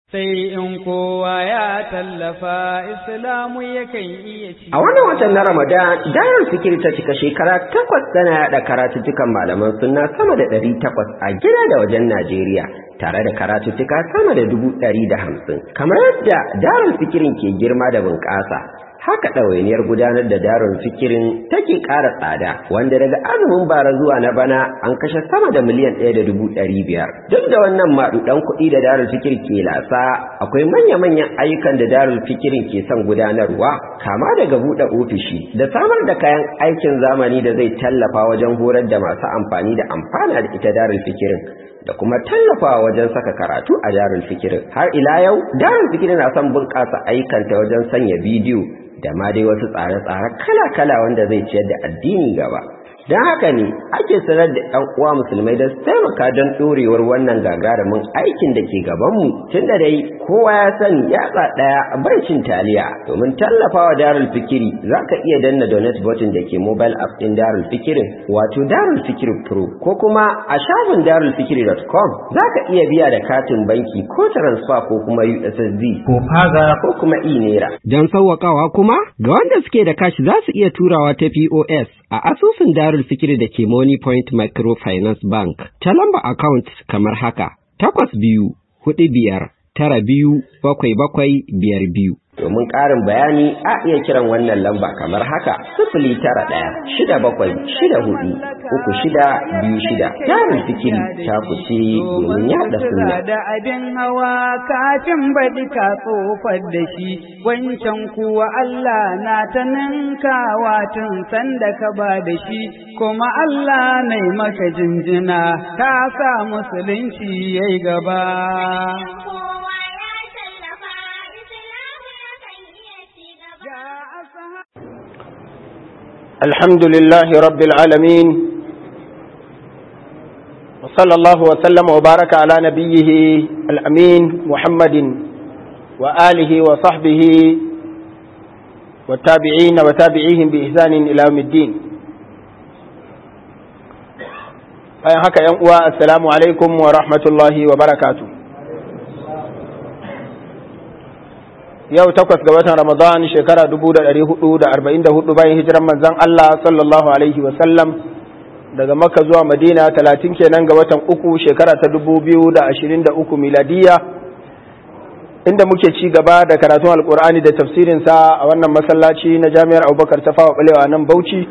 sai in kowa ya tallafa Islamu yakan iya ci. A wannan watan na Ramadan, Darul Fikir ta cika shekara 8 tana yada karatuttukan malaman sunna sama da 800 a gida da wajen Najeriya, tare da karatuttuka sama da 150. Kamar yadda Darul Fikirin ke girma da bunƙasa, haka ɗawainiyar gudanar da Darul Fikirin take ƙara tsada, wanda daga azumin bara zuwa na bana an kashe sama da miliyan 1.500. Duk da wannan maɗuɗan kuɗi da Darul Fikir ke lasa, akwai manya-manyan ayyukan da Darul Fikirin ke son gudanarwa, kama daga buɗe ofishi da samar da kayan aikin zamani da zai tallafa wajen horar da masu amfani da amfana da ita Darul Fikirin, da kuma tallafawa wajen saka karatu a Darul Fikirin. Har ila yau, Darul Fikirin na son bunƙasa ayyukanta wajen sanya bidiyo da ma dai wasu tsare-tsare kala-kala wanda zai ciyar da addini gaba. Don haka ne ake sanar da ‘yan uwa musulmai da su taimaka don ɗorewar wannan gagarumin aikin da ke gabanmu, tun da dai kowa ya sani yatsa ɗaya bai cin taliya. Domin tallafawa Darul Fikiri za ka iya danna donate button da ke mobile app ɗin Darul Fikirin, wato Darul Fikiri Pro, ko kuma a shafin darulfikiri.com za ka iya biya da katin banki ko transfer ko kuma USSD ko faza ko kuma e-naira. Don sauwaƙawa kuma ga wanda suke da kashi za su iya turawa ta POS a asusun Darul Fikiri da ke Money Point Microfinance Bank ta lamba account kamar haka: 8245927752. Domin ƙarin bayani a iya kiran wannan lamba kamar haka: 091-6764-3626. Darul Fikiri ta kuce domin yaɗa sunna. Da abin hawa kafin baɗi ka tsofar da shi, wancan kuwa Allah na ta ninkawa tun sanda ka ba da shi, kuma Allah na maka jinjina, ka sa musulunci yayi gaba. الحمد لله رب العالمين، وصلى الله وسلم وبارك على نبيه الأمين محمد وآله وصحبه والتابعين وتابعيهم بإحسان إلى يوم الدين. السلام عليكم ورحمة الله وبركاته. yau 8 ga watan Ramadan shekara 1444 bayan hijiran manzon Allah sallallahu alaihi wa sallam daga Makka zuwa Madina, 30 kenan ga watan 3 shekara ta 2023 miladiya, inda muke ci gaba da karatun alkur'ani da tafsirin sa a wannan masallaci na Jami'ar Abubakar Tafawa Balewa nan Bauchi.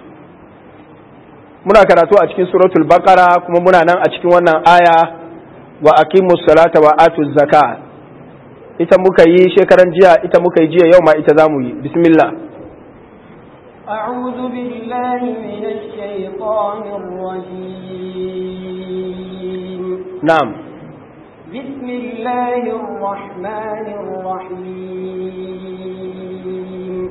Muna karatu a cikin suratul Baqara, kuma muna nan a cikin wannan aya wa aqimus salata wa atuz zakat. ita muka yi shekaran jiya, ita muka yi jiya, yau ma ita zamu yi. Bismillah. A'udhu billahi minash shaitanir rajim. Na'am. Bismillahir rahmanir rahim.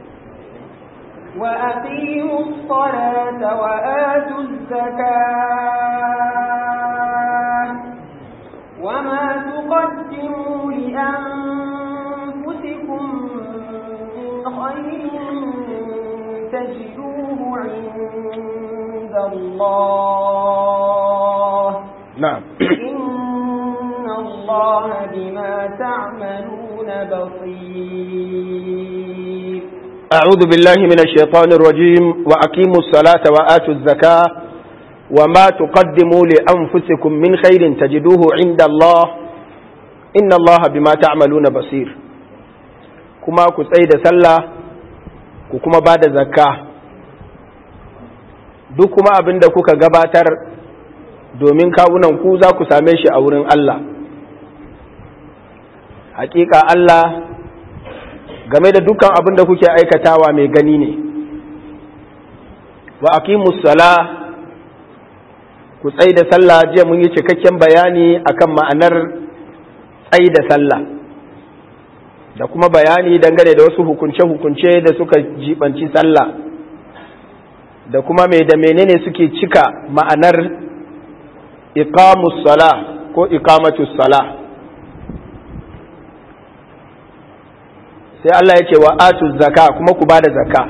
Wa aqimus salata wa atuz zakata وما تقدموا لأنفسكم من خير تجدوه عند الله. نعم. إن الله بما تعملون بصير. أعوذ بالله من الشيطان الرجيم. وأقيموا الصلاة وآتوا الزكاة وما تقدموا لأنفسكم من خير تجدوه عند الله إن الله بما تعملون بصير. كما كسيد سلا كما بعد زكاة duk kuma abin da kuka gabatar domin kawunan ku za ku same shi a wurin Allah. Hakika Allah game da dukkan abin da kuke aikatawa mai gani ne. Wa aqimus salah, ku tsai da sallah. Jiya mun yi cikakken bayani akan ma'anar tsai da sallah da kuma bayani dangane da wasu hukunce-hukunce da suka jibanci sallah da kuma mai da menene suke cika ma'anar iqamus salah ko iqamatus salah. sai Allah ya ce wa atuz zaka, kuma ku bada zakka.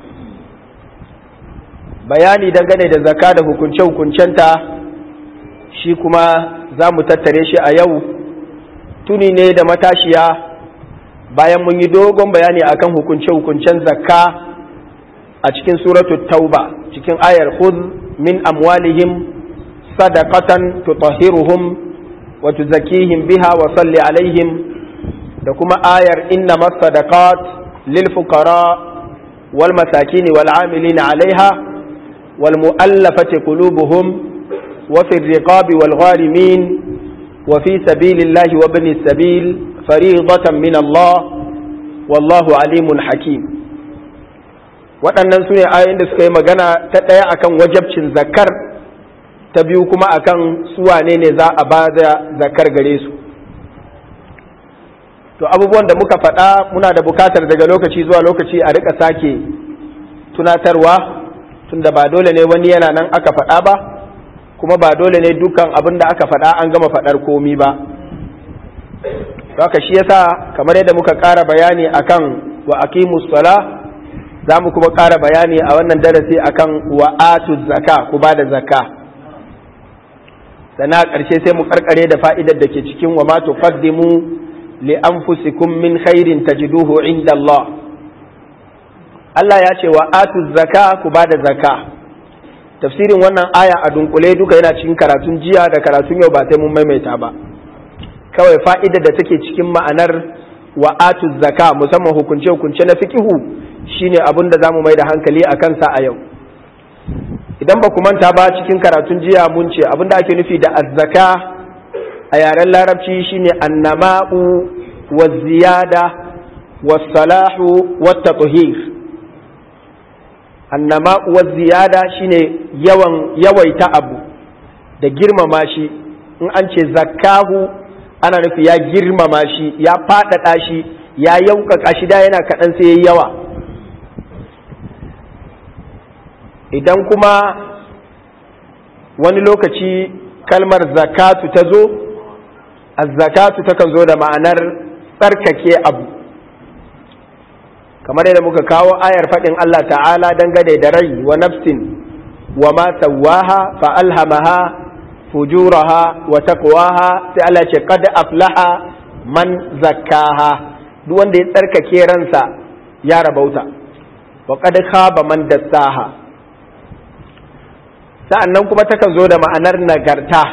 bayani dangane da zakka da hukunce-hukuncenta shi kuma za mu tattare shi a yau tuni ne da matashiya bayan mun yi dogon bayani akan hukunce-hukuncen zakka a cikin suratul tauba cikin ayar khudh min amwalihim sadaqatan tutahhiruhum wa tuzakkihim biha wa salli alaihim da kuma ayar innamas sadaqat lil fuqara wal masakin wal amilin alaiha wal mu'allafati qulubuhum wa fi riqabi wal gharimin wa fi sabilillahi wa ibnis sabil fariidatan min Allah wallahu alimun hakim. Waɗannan su ne ayoyin da suka yi magana ta ɗaya akan wajabcin zakar, ta biyu kuma akan su wane ne za a ba da zakar gare su. To abubuwan da muka faɗa muna da bukatar daga lokaci zuwa lokaci a rika sake tunatarwa, tunda ba dole ne wani yana nan aka faɗa ba, kuma ba dole ne dukkan abin da aka faɗa an gama faɗar komi ba. Haka shi yasa kamar yadda muka ƙara bayani akan wa aqimus sala, za mu kuma ƙara bayani a wannan darasi akan wa atu zaka, ku ba da zaka. Sannan a ƙarshe sai mu ƙarƙare da fa'idar da ke cikin wa ma tuqaddimu li anfusikum min khairin tajiduhu inda Allah. Allah ya ce wa atu zaka, ku ba da zaka. Tafsirin wannan aya a dunkule duka yana cikin karatun jiya da karatun yau ba sai mun maimaita ba. Kawai fa'idar da take cikin ma'anar wa atu zaka, musamman hukunce-hukunce na fikihu, shine abin da za mu mai da hankali a kansa a yau. Idan ba ku manta ba cikin karatun jiya mun ce abin da ake nufi da azzaka a yaren larabci shine annama'u wa ziyada wa salahu wa tatuhir. Annama'u wa ziyada shine yawaita abu da girmama shi. In an ce zakahu ana nufi ya girmama shi, ya faɗaɗa shi, ya yaukaka shi, da yana kaɗan sai ya yi yawa. Idan kuma wani lokaci kalmar zakatu ta zo, az-zakatu takan zo da ma'anar tsarkake abu, kamar yadda muka kawo ayar faɗin Allah ta'ala dangane da rai wa nafsin wa ma sawaha fa alhamaha fujuraha wa taqwaha, sai Allah ce qad aflaha man zakkaha, duk wanda ya tsarkake ransa ya rabauta, wa qad khaba man dassaha. Sa'annan kuma takan zo da ma'anar nagarta,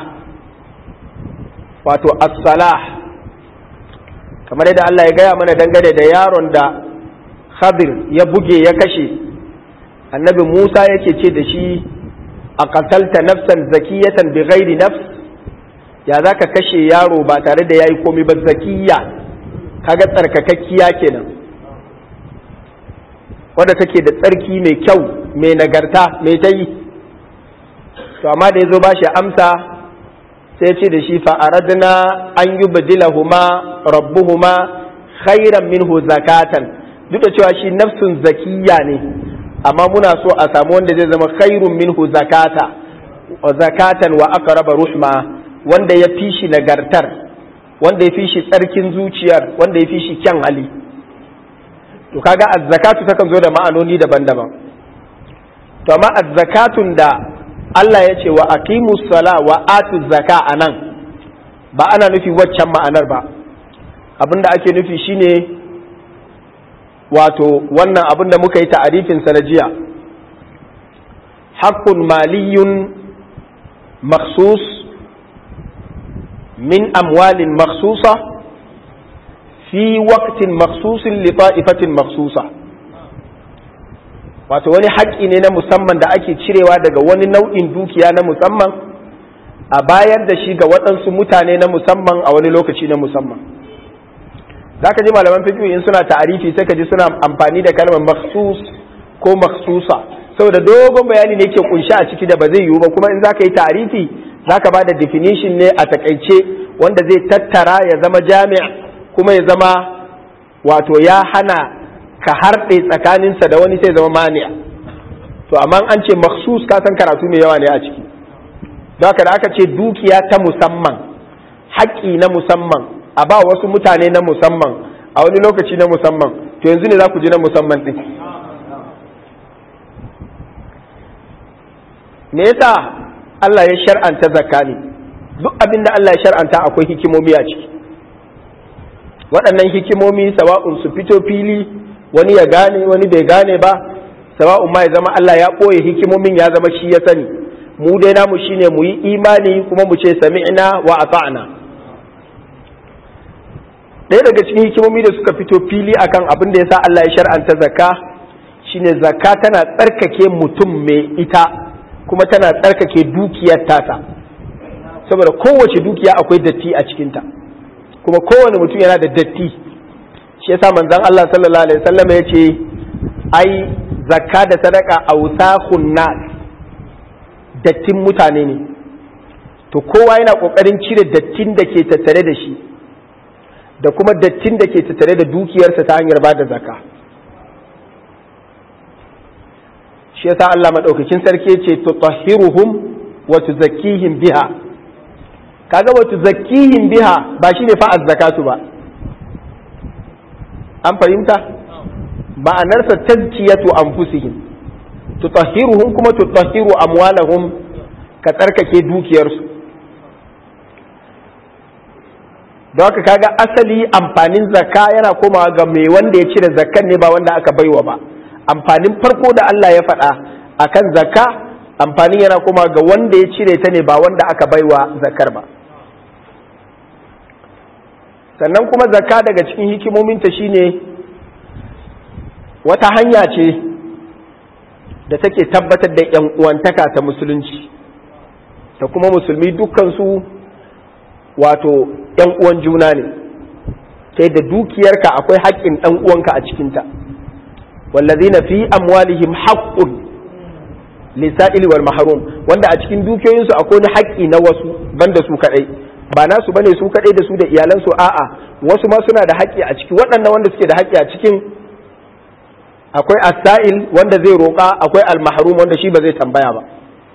wato as-salah, kamar yadda Allah ya gaya mana dangane da yaron da Khadir ya buge ya kashe, annabi Musa yake ce da shi a qatalta nafsan zakiyatan bi ghairi nafs, ya zaka kashe yaro ba tare da yayi komai ba, zakiya kaga tsarkakakkiya kenan, wanda take da tsarki mai kyau mai nagarta mai ta yi. To amma da yazo ba shi amsa sai ce da shi fa aradna an yubdilahuma rabbuhuma khairan minhu zakatan, duk da cewa shi nafsun zakiya ne, amma muna so a samu wanda zai zama khairun minhu zakatan wa aqraba ruhma, wanda ya fi shi nagartar, wanda ya fi shi tsarkin zuciyar, wanda ya fi shi kyan hali. To kaga az-zakatu takan zo da ma'anoni daban-daban. To amma az-zakatun da Allah ya ce wa aqimus sala wa atu zaka anan ba ana nufi waccan ma'anar ba. Abinda ake nufi shine wato wannan abin da muka yi ta'arifin sa na jiya, haqqun maliyun makhsus min amwalin makhsusa fi waqtin makhsusin li ta'ifatin makhsusa, wato wani haƙƙi ne na musamman da ake cirewa daga wani nau'in dukiya na musamman a bayar da shi ga waɗansu mutane na musamman a wani lokaci na musamman. Za ka ji malaman fiqh in suna ta'arifi sai ka ji suna amfani da kalmar makhsus ko makhsusa, saboda dogon bayani ne ke kunshi a ciki da ba zai yiwu ba, kuma in za ka yi ta'arifi za ka ba da definition ne a takaice wanda zai tattara ya zama jami' kuma ya zama wato ya hana ka harɗe tsakaninsa da wani sai zama mani'a. To amma an ce makhsus ka san karatu mai yawa ne a ciki. Don haka da aka ce dukiya ta musamman, haƙƙi na musamman, a ba wasu mutane na musamman a wani lokaci na musamman, to yanzu ne za ku ji na musamman ɗin. Me yasa Allah ya shar'anta zakka ne? Duk abin da Allah ya shar'anta akwai hikimomi a ciki. waɗannan hikimomi sawa'un su fito fili wani ya gane wani bai gane ba, sawa'un ma ya zama Allah ya ɓoye hikimomin ya zama shi ya sani. Mu dai namu shine mu yi imani kuma mu ce sami'na wa ata'na. Ɗaya daga cikin hikimomi da suka fito fili akan abin da yasa Allah ya shar'anta zakka shine zakka tana tsarkake mutum mai ita kuma tana tsarkake dukiyar tata, saboda kowace dukiya akwai datti a cikinta kuma kowane mutum yana da datti. Shi yasa manzon Allah sallallahu alaihi wasallam ya ce ai zakka da sadaka awsakhun nas, dattin mutane ne, to kowa yana kokarin cire dattin da ke tattare da shi da kuma dattin da ke tattare da dukiyarsa ta hanyar ba da zakka. Shi yasa Allah madaukakin sarki ce tutahhiruhum wa tuzakkihim biha. Kaga wa tuzakkihim biha ba shine fa az-zakatu ba, an fahimta? Ma'anarsa tazkiyatu anfusihim, tutahhiruhum kuma tutahhiru amwalahum, ka tsarkake dukiyarsu. Don haka kaga asali amfanin zakka yana komawa ga mai wanda ya cire zakkan ne ba wanda aka baiwa ba. Amfanin farko da Allah ya faɗa akan zakka, amfanin yana komawa ga wanda ya cire ta ne ba wanda aka baiwa zakkar ba. Sannan kuma zakka daga cikin hikimominta shine wata hanya ce da take tabbatar da ‘yan uwantaka ta musulunci, da kuma musulmi dukkansu wato ‘yan uwan juna ne, ta da dukiyarka akwai haƙƙin ɗan uwanka a cikinta. wallazina fi amwalihim haqqun lisa'ili wal mahrum, wanda a cikin dukiyoyinsu akwai wani haƙƙi na wasu banda su kadai, ba nasu bane su kadai da su da iyalansu, a'a wasu ma suna da haƙƙi a ciki. waɗannan wanda suke da haƙƙi a cikin akwai as-sa'il wanda zai roƙa, akwai al-mahrum wanda shi ba zai tambaya ba.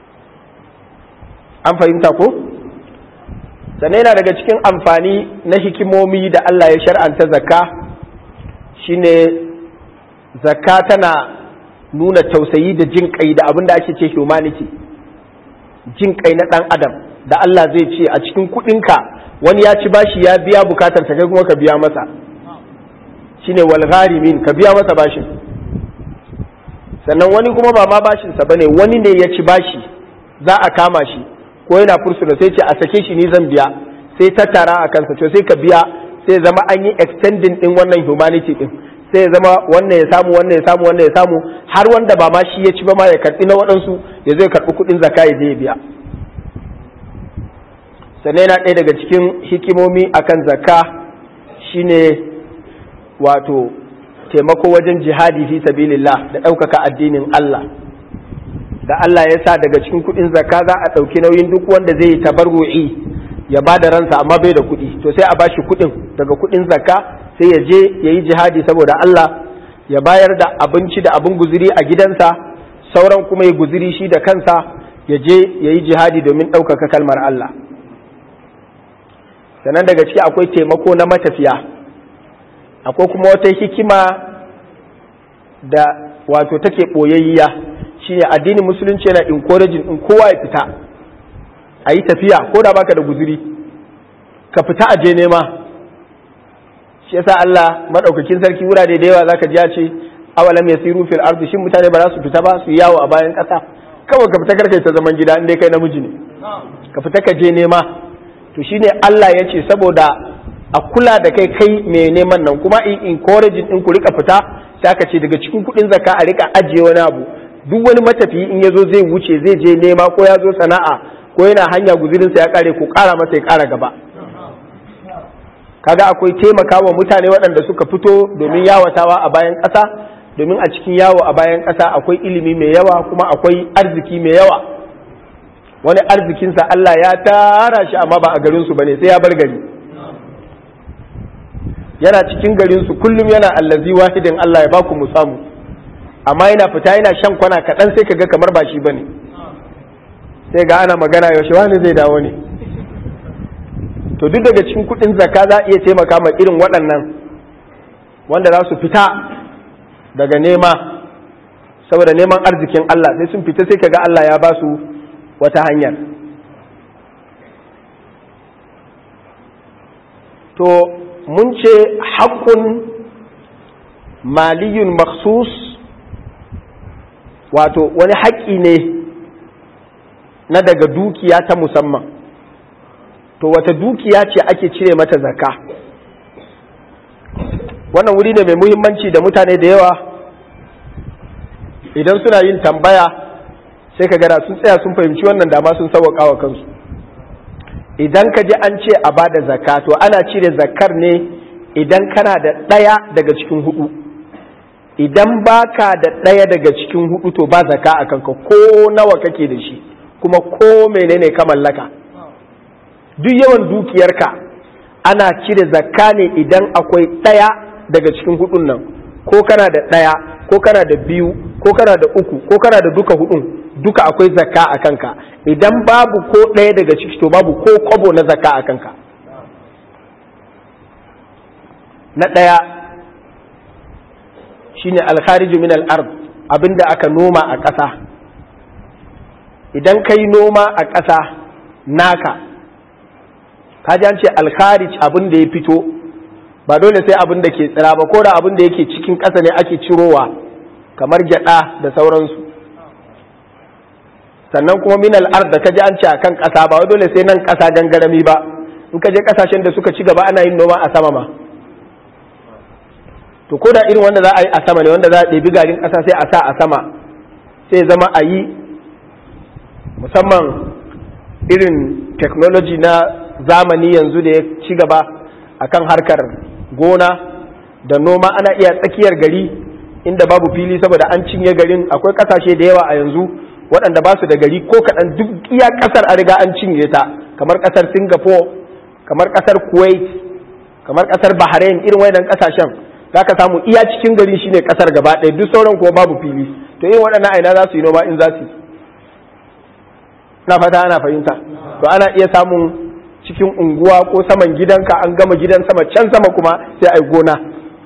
An fahimta ko? Sannan yana daga cikin amfani na hikimomi da Allah ya shar'anta zakka shine zakka tana nuna tausayi da jin kai da abin da ake ce humanity, jin kai na ɗan adam da Allah zai ce a cikin kuɗinka wani ya ci bashi ya biya bukatar ta kai kuma ka biya masa, shine wal gharimin, ka biya masa bashin. Sannan wani kuma ba ma bashinsa bane, wani ne ya ci bashi za a kama shi ko yana fursuna sai ce a sake shi ni zan biya, sai ta tara a kansa, to sai ka biya, sai zama an yi extending din wannan humanity din, sai zama wannan ya samu wannan ya samu wannan ya samu, har wanda ba ma shi ya ci ba ma ya karɓi na waɗansu ya zai karɓi kuɗin zakka ya je ya biya. Sannan yana ɗaya daga cikin hikimomi akan zakka shine wato taimako wajen jihadi fi sabilillah da ɗaukaka addinin Allah, da Allah ya sa daga cikin kuɗin zakka za a ɗauki nauyin duk wanda zai yi tabarru'i ya ba da ransa amma bai da kuɗi, to sai a bashi kuɗin daga kuɗin zakka sai ya je ya yi jihadi saboda Allah, ya bayar da abinci da abin guziri a gidansa, sauran kuma ya guziri shi da kansa ya je ya yi jihadi domin ɗaukaka kalmar Allah. Sannan daga ciki akwai taimako na matafiya, akwai kuma wata hikima da wato take ɓoyayya, shine addinin musulunci yana encouraging in kowa ya fita a yi tafiya ko da baka da guzuri, ka fita a je nema. Shi yasa Allah madaukakin sarki wurare da yawa zaka ji ya ce awalam yasiru fil ardi, shin mutane ba za su fita ba su yawo a bayan ƙasa? Kawai ka fita karkai ta zaman gida in dai kai namiji ne, ka fita ka je nema. To shine Allah ya ce saboda a kula da kai kai mai neman nan, kuma in encouraging din ku rika fita, sai aka ce daga cikin kuɗin zakka a rika ajiye wani abu. Duk wani matafiyi in ya zo zai wuce zai je nema ko ya zo sana'a ko yana hanya guzurinsa ya kare, ku ƙara masa ya ƙara gaba. Kaga akwai taimakawa mutane waɗanda suka fito domin yawatawa a bayan ƙasa, domin a cikin yawo a bayan ƙasa akwai ilimi mai yawa kuma akwai arziki mai yawa. Wani arzikinsa Allah ya tara shi amma ba a garinsu ba ne, sai ya bar gari. Yana cikin garinsu kullum yana allazi wahidin Allah ya baku mu samu, amma yana fita yana shan kwana kaɗan sai ka ga kamar ba shi ba ne, sai ga ana magana yaushe wani zai dawo ne. To duk daga cikin kuɗin zakka za a iya taimaka ma irin waɗannan wanda za su fita daga nema saboda neman arzikin Allah, sai sun fita sai ka ga Allah ya ba su wata hanyar. To mun ce haƙƙun maliyun maksus, wato wani haƙƙi ne na daga dukiya ta musamman. To wata dukiya ce ake cire mata zakka? Wannan wuri ne mai muhimmanci da mutane da yawa idan suna yin tambaya sai ka gada sun tsaya sun fahimci wannan dama sun sauwaƙa wa kansu. Idan ka ji an ce a bada zakka, to ana cire zakkar ne idan kana da ɗaya daga cikin hudu. Idan baka da ɗaya daga cikin hudu to ba zakka a kanka, ko nawa kake da shi kuma ko menene ka mallaka. Duk yawan dukiyarka ana cire zakka ne idan akwai ɗaya daga cikin hudun nan, ko kana da ɗaya ko kana da biyu ko kana da uku ko kana da duka hudun, duka akwai zakka a kanka. Idan babu ko ɗaya daga ciki to babu ko kwabo na zakka a kanka. Na ɗaya shine alkhariju min al-ard, abinda aka noma a ƙasa. Idan kai noma a ƙasa naka, kaji an ce alkharij, abin da ya fito, ba dole sai abin da ke tsira ba, ko da abin da yake cikin ƙasa ne ake cirowa kamar gyaɗa da sauransu. Sannan kuma min al-ard da kaji an ce akan ƙasa, ba dole sai nan ƙasa gangarami ba. In ka je ƙasashen da suka ci gaba ana yin noma a sama ma. To ko da irin wanda za a yi a sama ne, wanda za a ɗebi garin ƙasa sai a sa a sama, sai zama a yi, musamman irin technology na zamani yanzu da ya ci gaba akan harkar gona da noma, ana iya tsakiyar gari inda babu fili saboda an cinye garin. Akwai ƙasashe da yawa a yanzu waɗanda ba su da gari ko kaɗan, duk iya ƙasar an riga an cinye ta, kamar ƙasar Singapore, kamar ƙasar Kuwait, kamar ƙasar Bahrain. Irin waɗannan ƙasashen za ka samu iya cikin gari shine ƙasar gaba ɗaya, duk sauran kuma babu fili. To irin waɗannan aina za su yi noma in za su yi. Na fata ana fahimta. To ana iya samun cikin unguwa ko saman gidanka an gama gidan sama, can sama kuma sai a yi gona.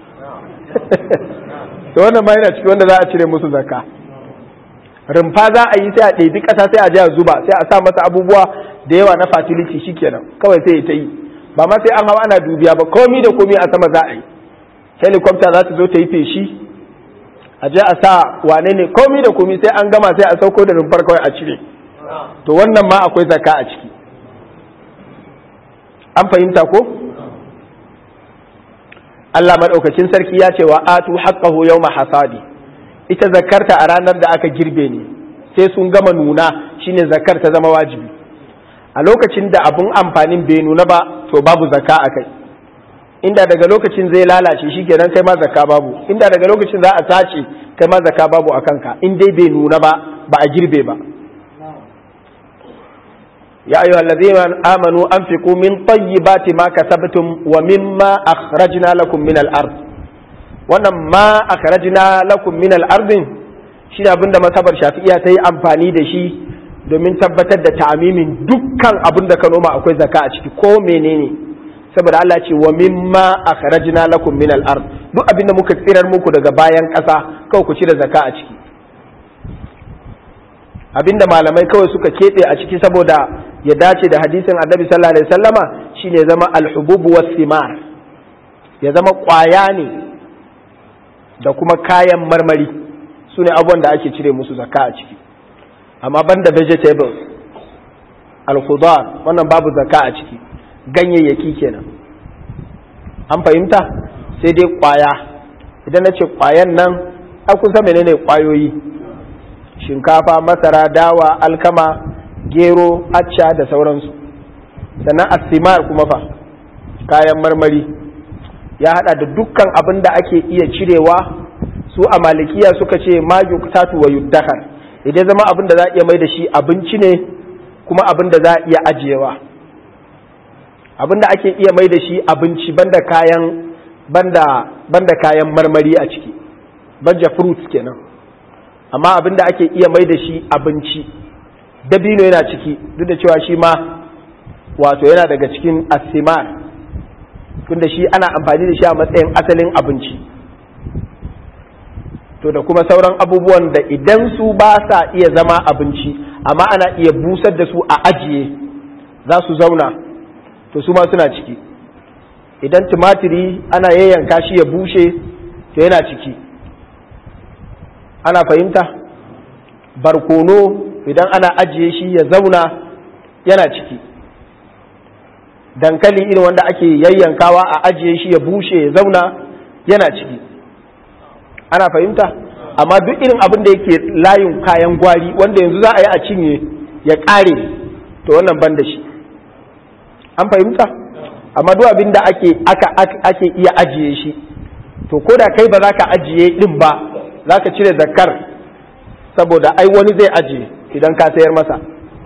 To wannan ma yana cikin wanda za a cire musu zakka. Rumfa za a yi sai a ɗebi ƙasa sai a je a zuba, sai a sa masa abubuwa da yawa na fertility, shikenan kawai sai ya ta yi, ba ma sai an hawa ana dubiya ba, komi da komi a sama za a yi. Helicopter za ta zo ta yi feshi, a je a sa wane ne, komi da komi sai an gama sai a sauko da rumfar kawai a cire. To wannan ma akwai zakka a ciki. An fahimta ko? Allah madaukakin sarki ya ce wa atu haqqahu yawma hasadi. Ita zakarta a ranar da aka girbe ne, sai sun gama nuna, shine zakar ta zama wajibi. A lokacin da abun amfanin bai nuna ba, to babu zakka a kai. Inda daga lokacin zai lalace shi kenan kai ma zakka babu, inda daga lokacin za a sace kai ma zakka babu a kanka, in dai bai nuna ba, ba a girbe ba. Ya ayyuhal ladzina amanu anfiqu min tayyibati ma kasabtum wa mimma akhrajna lakum min al-ard. Wannan ma akhrajna lakum min al-ard shi ne abinda masabar Shafi'iyya ta yi amfani da shi domin tabbatar da ta'amimin dukkan abin da ka noma akwai zakka a ciki ko menene. Saboda Allah ce wa mimma akhrajna lakum min al-ard, duk abinda muka tsirar muku daga bayan ƙasa kawai ku cire zakka a ciki. Abinda malamai kawai suka keɓe a ciki saboda ya dace da hadisin Annabi sallallahu alaihi wasallama shine zama al-hubub was-simar, ya zama ƙwaya ne da kuma kayan marmari, sune abubuwan da ake cire musu zakka a ciki. Amma banda vegetables, al-khudar, wannan babu zakka a ciki. Ganyayyaki kenan. An fahimta? Sai dai ƙwaya. Idan na ce ƙwayan nan, kun san menene ƙwayoyi? Shinkafa, masara, dawa, alkama, gero, acca da sauransu. Sannan asimar kuma fa, kayan marmari. Ya hada da dukkan abin da ake iya cirewa, su a malikiya suka ce ma yuktatu wa yuddakar. Idan zama abin da za a iya mai da shi abinci ne, kuma abin da za a iya ajiyewa. Abinda ake iya mai da shi abinci banda kayan marmari a ciki, banja fruits kenan. Amma abinda ake iya mai da shi abinci, dabino yana ciki, duk da cewa shi ma wato yana daga cikin asimar, tunda shi ana amfani da shi a matsayin asalin abinci. To da kuma sauran abubuwan da idan su ba sa iya zama abinci, amma ana iya busar da su a ajiye, za su zauna, to su ma suna ciki. idan tumatiri ana yayyanka shi ya bushe to yana ciki, ana fahimta. Barkono idan ana ajiye shi ya zauna yana ciki. Dankali irin wanda ake yayyankawa a ajiye shi ya bushe ya zauna yana ciki, ana fahimta. Amma duk irin abin da yake layin kayan gwari wanda yanzu za a yi a cinye ya ƙare, to wannan ban da shi, an fahimta. Amma duk abin da ake iya ajiye shi, to ko da kai ba za ka ajiye din ba, za ka cire zakar, saboda ai wani zai ajiye idan ka sayar masa.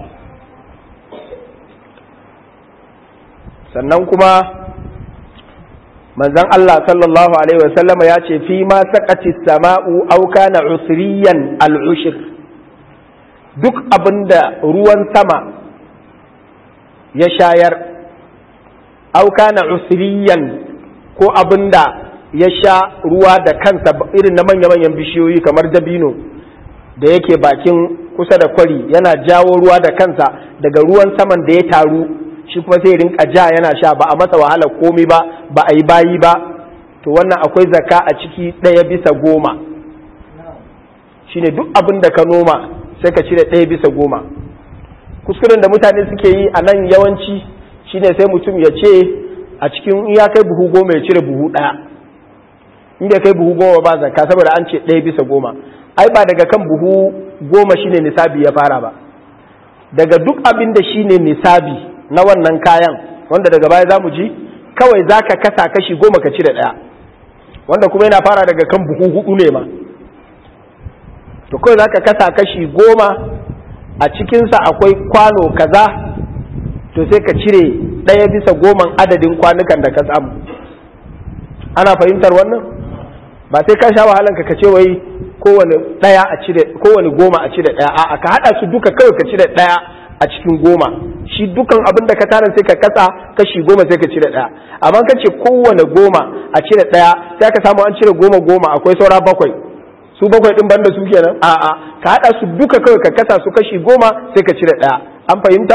Sannan kuma manzon Allah sallallahu alaihi wasallam ya ce fi ma saqati sama'u aw kana usriyan al-ushr, duk abinda ruwan sama ya shayar, aw kana usriyan ko abinda ya sha ruwa da kansa irin na manya-manyan bishiyoyi kamar dabino da yake bakin kusa da kwari yana jawo ruwa da kansa daga ruwan saman da ya taru, shi kuma sai rinka ja yana sha, ba a masa wahala komai ba, ba a yi bayi ba, to wannan akwai zakka a ciki 1/10. Shine duk abin da ka noma sai ka cire 1/10. Kuskuren da mutane suke yi a nan yawanci shine sai mutum ya ce a cikin ya kai buhu 10 ya cire buhu 1, in bai kai buhu 10 ba zakka, saboda an ce 1/10. Ai ba daga kan buhu 10 shine nisabi ya fara ba, daga duk abin da shine nisabi na wannan kayan, wanda daga baya za mu ji, kawai za ka kasa kashi 10 ka cire 1, wanda kuma yana fara daga kan buhu 4 ne ma. To kawai za ka kasa kashi 10, a cikinsa akwai kwano kaza, to sai ka cire 1/10 adadin kwanukan da ka samu. Ana fahimtar wannan? Ba sai ka sha wahalan ka ce wai kowane 10 a cire, kowane 10 a cire 1, a'a ka hada su duka kawai ka cire 1 a cikin 10. Shi dukan abin da ka tara sai ka kasa kashi 10 sai ka cire 1. Amma ka ce kowane 10 a cire 1, sai ka samu an cire 10 akwai saura 7, su 7 din banda su kenan, a'a ka hada su duka kawai ka kasa su kashi 10 sai ka cire 1. An fahimta?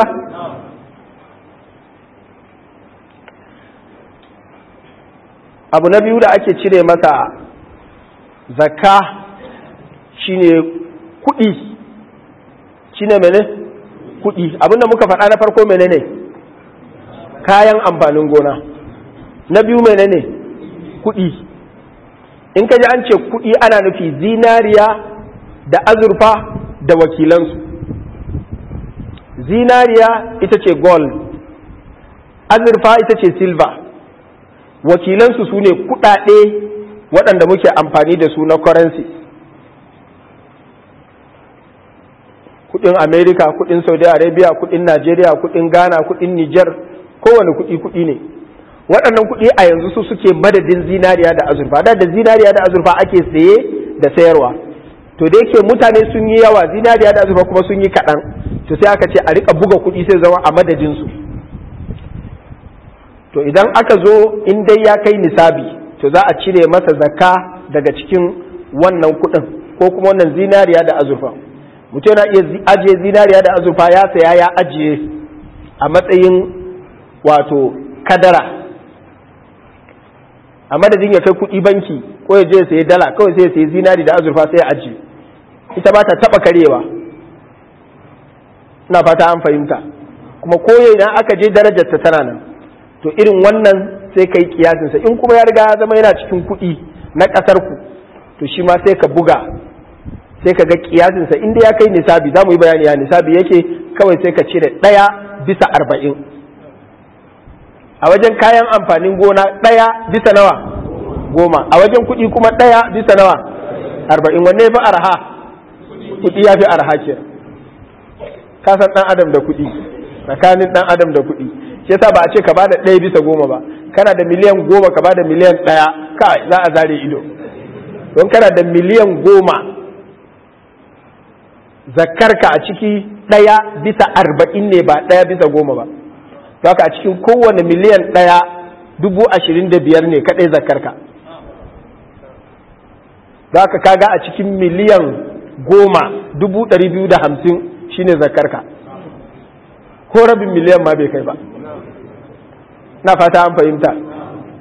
Abu na biyu da ake cire masa zakka shine kuɗi. Shine mene? Kuɗi. Abinda muka faɗa na farko menene? Kayan amfanin gona. Na biyu menene? Kuɗi. In ka ji an ce kuɗi ana nufi zinariya da azurfa da wakilansu. Zinariya ita ce gold, azurfa ita ce silver, wakilansu su ne kuɗaɗe waɗanda muke amfani da su na currency. Kudin America, kudin Saudi Arabia, kudin Najeriya, kudin Ghana, kudin Niger, kowane kudi ne. Waɗannan kudi a yanzu su suke madadin zinariya da azurfa. Da zinariya da azurfa ake saye da sayarwa. To da yake mutane sun yi yawa, zinariya da azurfa kuma sun yi kaɗan, to sai aka ce a rika buga kudi sai zama a madadin su. To idan aka zo in dai ya kai nisabi, to za a cire masa zakka daga cikin wannan kudin ko kuma wannan zinariya da azurfa. Mutum yana iya ajiye zinariya da azurfa ya saya ya ajiye a matsayin wato kadara, a madadin ya kai kuɗi banki ko ya je ya sayi dala, kawai sai ya sayi zinari da azurfa sai ya ajiye, ita ba ta taɓa karewa. Ina fata an fahimta. Kuma koyo idan aka je darajar ta tana nan, to irin wannan sai ka yi kiyasinsa. In kuma ya riga ya zama yana cikin kuɗi na ƙasar ku, to shi ma sai ka buga, sai ka ga kiyasinsa inda ya kai nisabi. Za mu yi bayani ya nisabi yake, kawai sai ka cire 1/40. A wajen kayan amfanin gona 1/10, a wajen kuɗi kuma 1/40. Wanne ya fi arha? Kuɗi ya fi arha ke. Kasan ɗan adam da kuɗi, tsakanin ɗan adam da kuɗi. Shi yasa ba a ce ka bada 1/10 ba. Kana da miliyan 10 ka bada miliyan 1, kai za a zare ido. Don kana da miliyan 10, zakarka a ciki 1/40 ne, ba 1/10 ba. Haka a cikin kowane miliyan 1 25,000 ne kadai zakarka. Haka kaga a cikin miliyan 10 250,000 shine zakarka, ko rabin miliyan ma bai kai ba. Na fata an fahimta.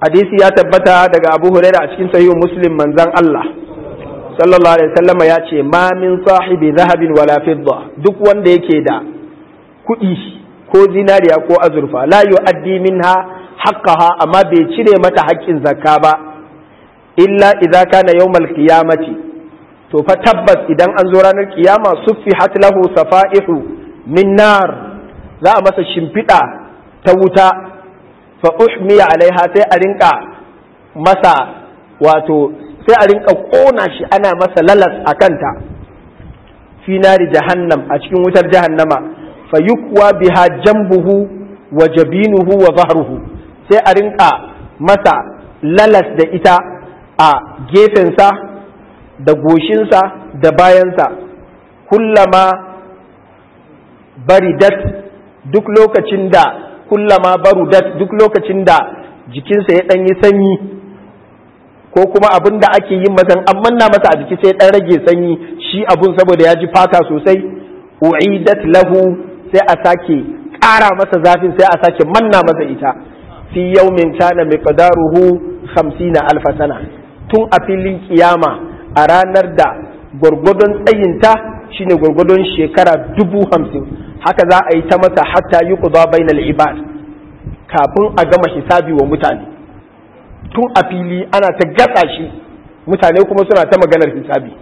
hadisi ya tabbata daga Abu Hurairah a cikin sahihu Muslim, manzon Allah sallallahu alaihi wasallam ya ce ma min sahibi zahabin wala fidda, duk wanda yake da kuɗi ko zinariya ko azurfa la yu'addi minha haqqaha, amma bai cire mata haƙƙin zakka ba, illa idza kana yawmal qiyamati, to fa tabbas idan an zo ranar kiyama suffihat lahu safa'ihu min nar, za a masa shimfiɗa ta wuta, fa uhmiya alaiha, sai a rinka masa wato sai a rinka ƙona shi ana masa lalas a kanta, fi nari jahannam, a cikin wutar jahannama, fa yukwa biha jambuhu wa jabinuhu wa zahruhu, sai a rinka masa lalas da ita a gefensa da goshinsa da bayansa, kullama baridat, duk lokacin da kullama barudat, duk lokacin da jikinsa ya ɗanyi sanyi, ko kuma abin da ake yin masa an manna masa a jiki sai ɗan rage sanyi shi abun saboda ya ji fata sosai, u'idat lahu, sai a sake ƙara masa zafin, sai a sake manna masa ita, fi yawmin kana miqdaruhu 50,000 sana, tun a filin kiyama a ranar da gwargwadon tsayinta shine gwargwadon shekara 50,000, haka za a yi ta masa hatta yuqda bainal ibad, kafin a gama hisabi wa mutane. Tun a fili ana ta gatsa shi, mutane kuma suna ta maganar hisabi.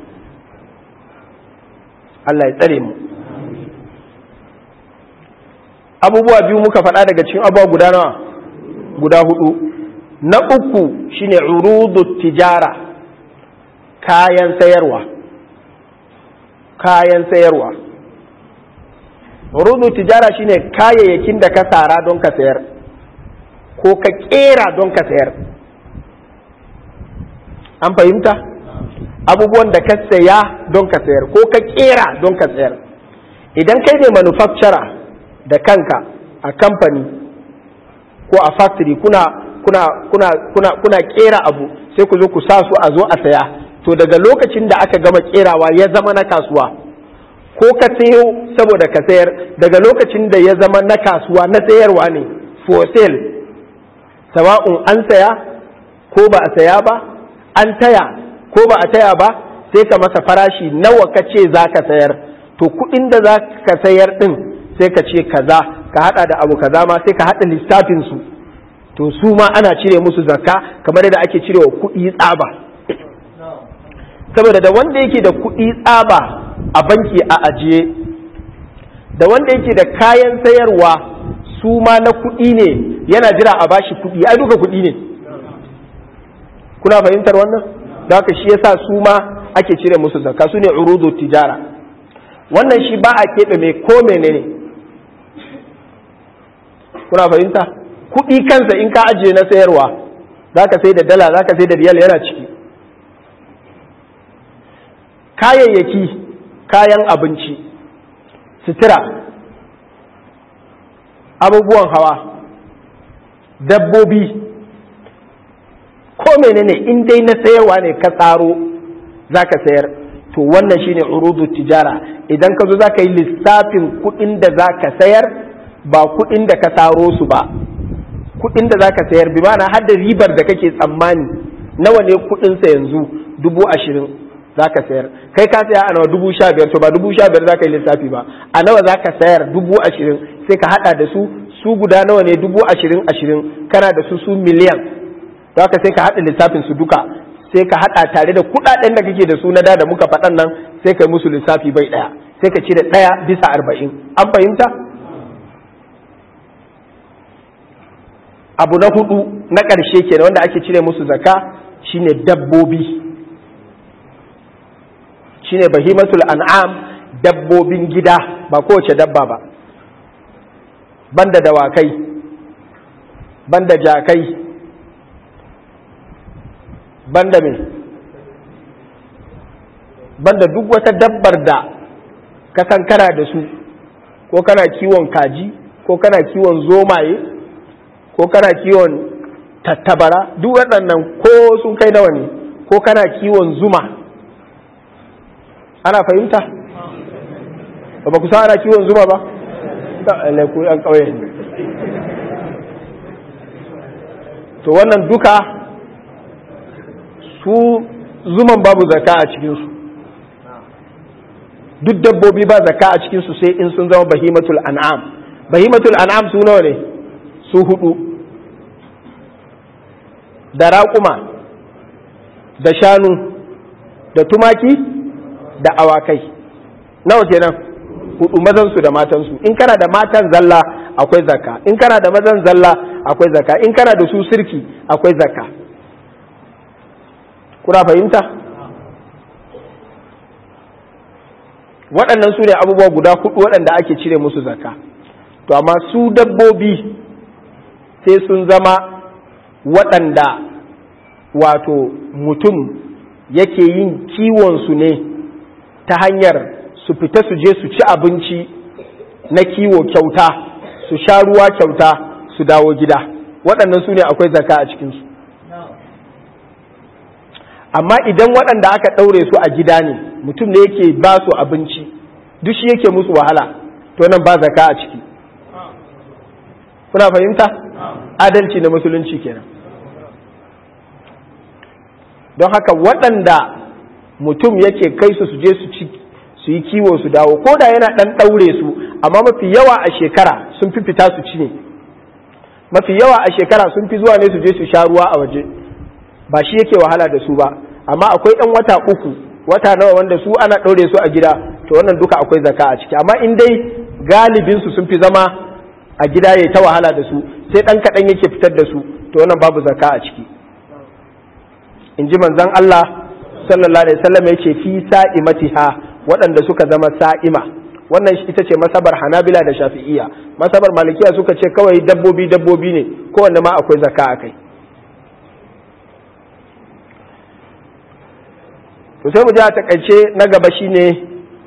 Allah ya tsare mu. Abubuwa biyu muka faɗa daga cikin abubuwa guda nawa? Guda hudu. Na uku shine urudu tijara, kayan sayarwa. Kayan sayarwa. Urudu tijara shine kayayyakin da ka sara don ka sayar, ko ka kera don ka sayar. An fahimta? Abubuwan da ka saya don ka sayar ko ka kera don ka sayar. Idan kai ne manufacturer da kanka a kamfani ko a factory kuna kera abu, sai ku zo ku sa su a zo a saya, to daga lokacin da aka gama kerawa ya zama na kasuwa, ko ka sayo saboda ka sayar, daga lokacin da ya zama na kasuwa na sayarwa ne, for sale, sawa'un an saya ko ba a saya ba, an taya ko ba a taya ba, sai ka masa farashi nawa ka ce za ka sayar, to kuɗin da za ka sayar ɗin sai ka ce kaza, ka haɗa da abu kaza ma sai ka haɗa lissafinsu, to su ma ana cire musu zakka kamar yadda ake cire wa kuɗi tsaba. Saboda da wanda yake da kuɗi tsaba a banki a ajiye, da wanda yake da kayan sayarwa su ma na kuɗi ne yana jira a bashi kuɗi, ai duka kuɗi ne. Kuna fahimtar wannan? Da haka shi yasa su ma ake cire musu zakka, su ne urudu tijara. Wannan shi ba a keɓe mai ko menene. Kuna fahimta? Kuɗi kansa in ka ajiye na sayarwa, za ka sai da dala, za ka sai da riyal, yana ciki. Kayayyaki, kayan abinci, sutura, abubuwan hawa, dabbobi, ko menene in dai na sayarwa ne ka tsaro za ka sayar, to wannan shine urudu tijara. Idan ka zo za ka yi lissafin kuɗin da za ka sayar, ba kuɗin da ka tsaro su ba, kuɗin da za ka sayar, bi ma'ana har da ribar da kake tsammani nawa ne kuɗinsa yanzu 20,000 za ka sayar, kai ka saya a nawa 15,000, to ba 15,000 za ka yi lissafi ba, a nawa za ka sayar 20,000, sai ka haɗa da su guda nawa ne 20,000, kana da su miliyan, za ka sai ka haɗa lissafin su duka, sai ka haɗa tare da kuɗaɗen da kake da su na da muka faɗan nan, sai ka yi musu lissafi bai ɗaya, sai ka cire 1/40. An fahimta? Abu na hudu na ƙarshe kenan wanda ake cire musu zakka shine dabbobi, shine bahimatul an'am, dabbobin gida, ba kowace dabba ba, banda dawakai, banda jakai, banda me, banda duk wata dabbar da ka san kana da su, ko kana kiwon kaji, ko kana kiwon zomaye, ko kana kiwon tattabara, duk waɗannan ko sun kai nawa ne, ko kana kiwon zuma. Ana fahimta? Ba ku san ana kiwon zuma ba? Da alaiku an ƙauye ne. to wannan duka su zuman babu zaka a cikinsu, duk dabbobi ba zaka a cikinsu sai in sun zama bahimatul an'am. Bahimatul an'am su nawa ne? Su 4, da raƙuma da shanu da tumaki da awakai. Nawa kenan? 4, mazansu da matansu. In kana da matan zalla akwai zakka, in kana da mazan zalla akwai zakka, in kana da su sirki akwai zakka. Kuna fahimta? Waɗannan su ne abubuwa guda 4 waɗanda ake cire musu zakka. To amma su dabbobi sai sun zama waɗanda wato mutum yake yin kiwon su ne ta hanyar su fita su je su ci abinci na kiwo kyauta, su sha ruwa kyauta, su dawo gida. Waɗannan su ne akwai zakka a cikinsu. Amma idan waɗanda aka ɗaure su a gida ne, mutum ne yake ba su abinci, duk shi yake musu wahala, to nan ba zakka a ciki. Kuna fahimta? Adalci na musulunci kenan. Don haka waɗanda mutum yake kai su je su yi kiwo su dawo, ko da yana ɗan ɗaure su, amma mafi yawa a shekara sun fi fita su ci ne, mafi yawa a shekara sun fi zuwa ne su je su sha ruwa a waje, ba shi yake wahala da su ba. Amma akwai ɗan wata 3, wata nawa wanda su ana ɗaure su a gida, to wannan duka akwai zaka a ciki. Amma in dai galibinsu sun fi zama a gida ya ta wahala da su, sai ɗan kaɗan yake fitar da su, to wannan babu zaka a ciki. In ji manzon Allah sallallahu alaihi wasallam yake fi sa'imatiha, waɗanda suka zama sa'ima. Wannan ita ce masabar Hanabila da Shafi'iyya. Masabar Malikiya suka ce kawai dabbobi ne, kowanne ma akwai zakka a kai. To sai mu ji a takaice na gaba shine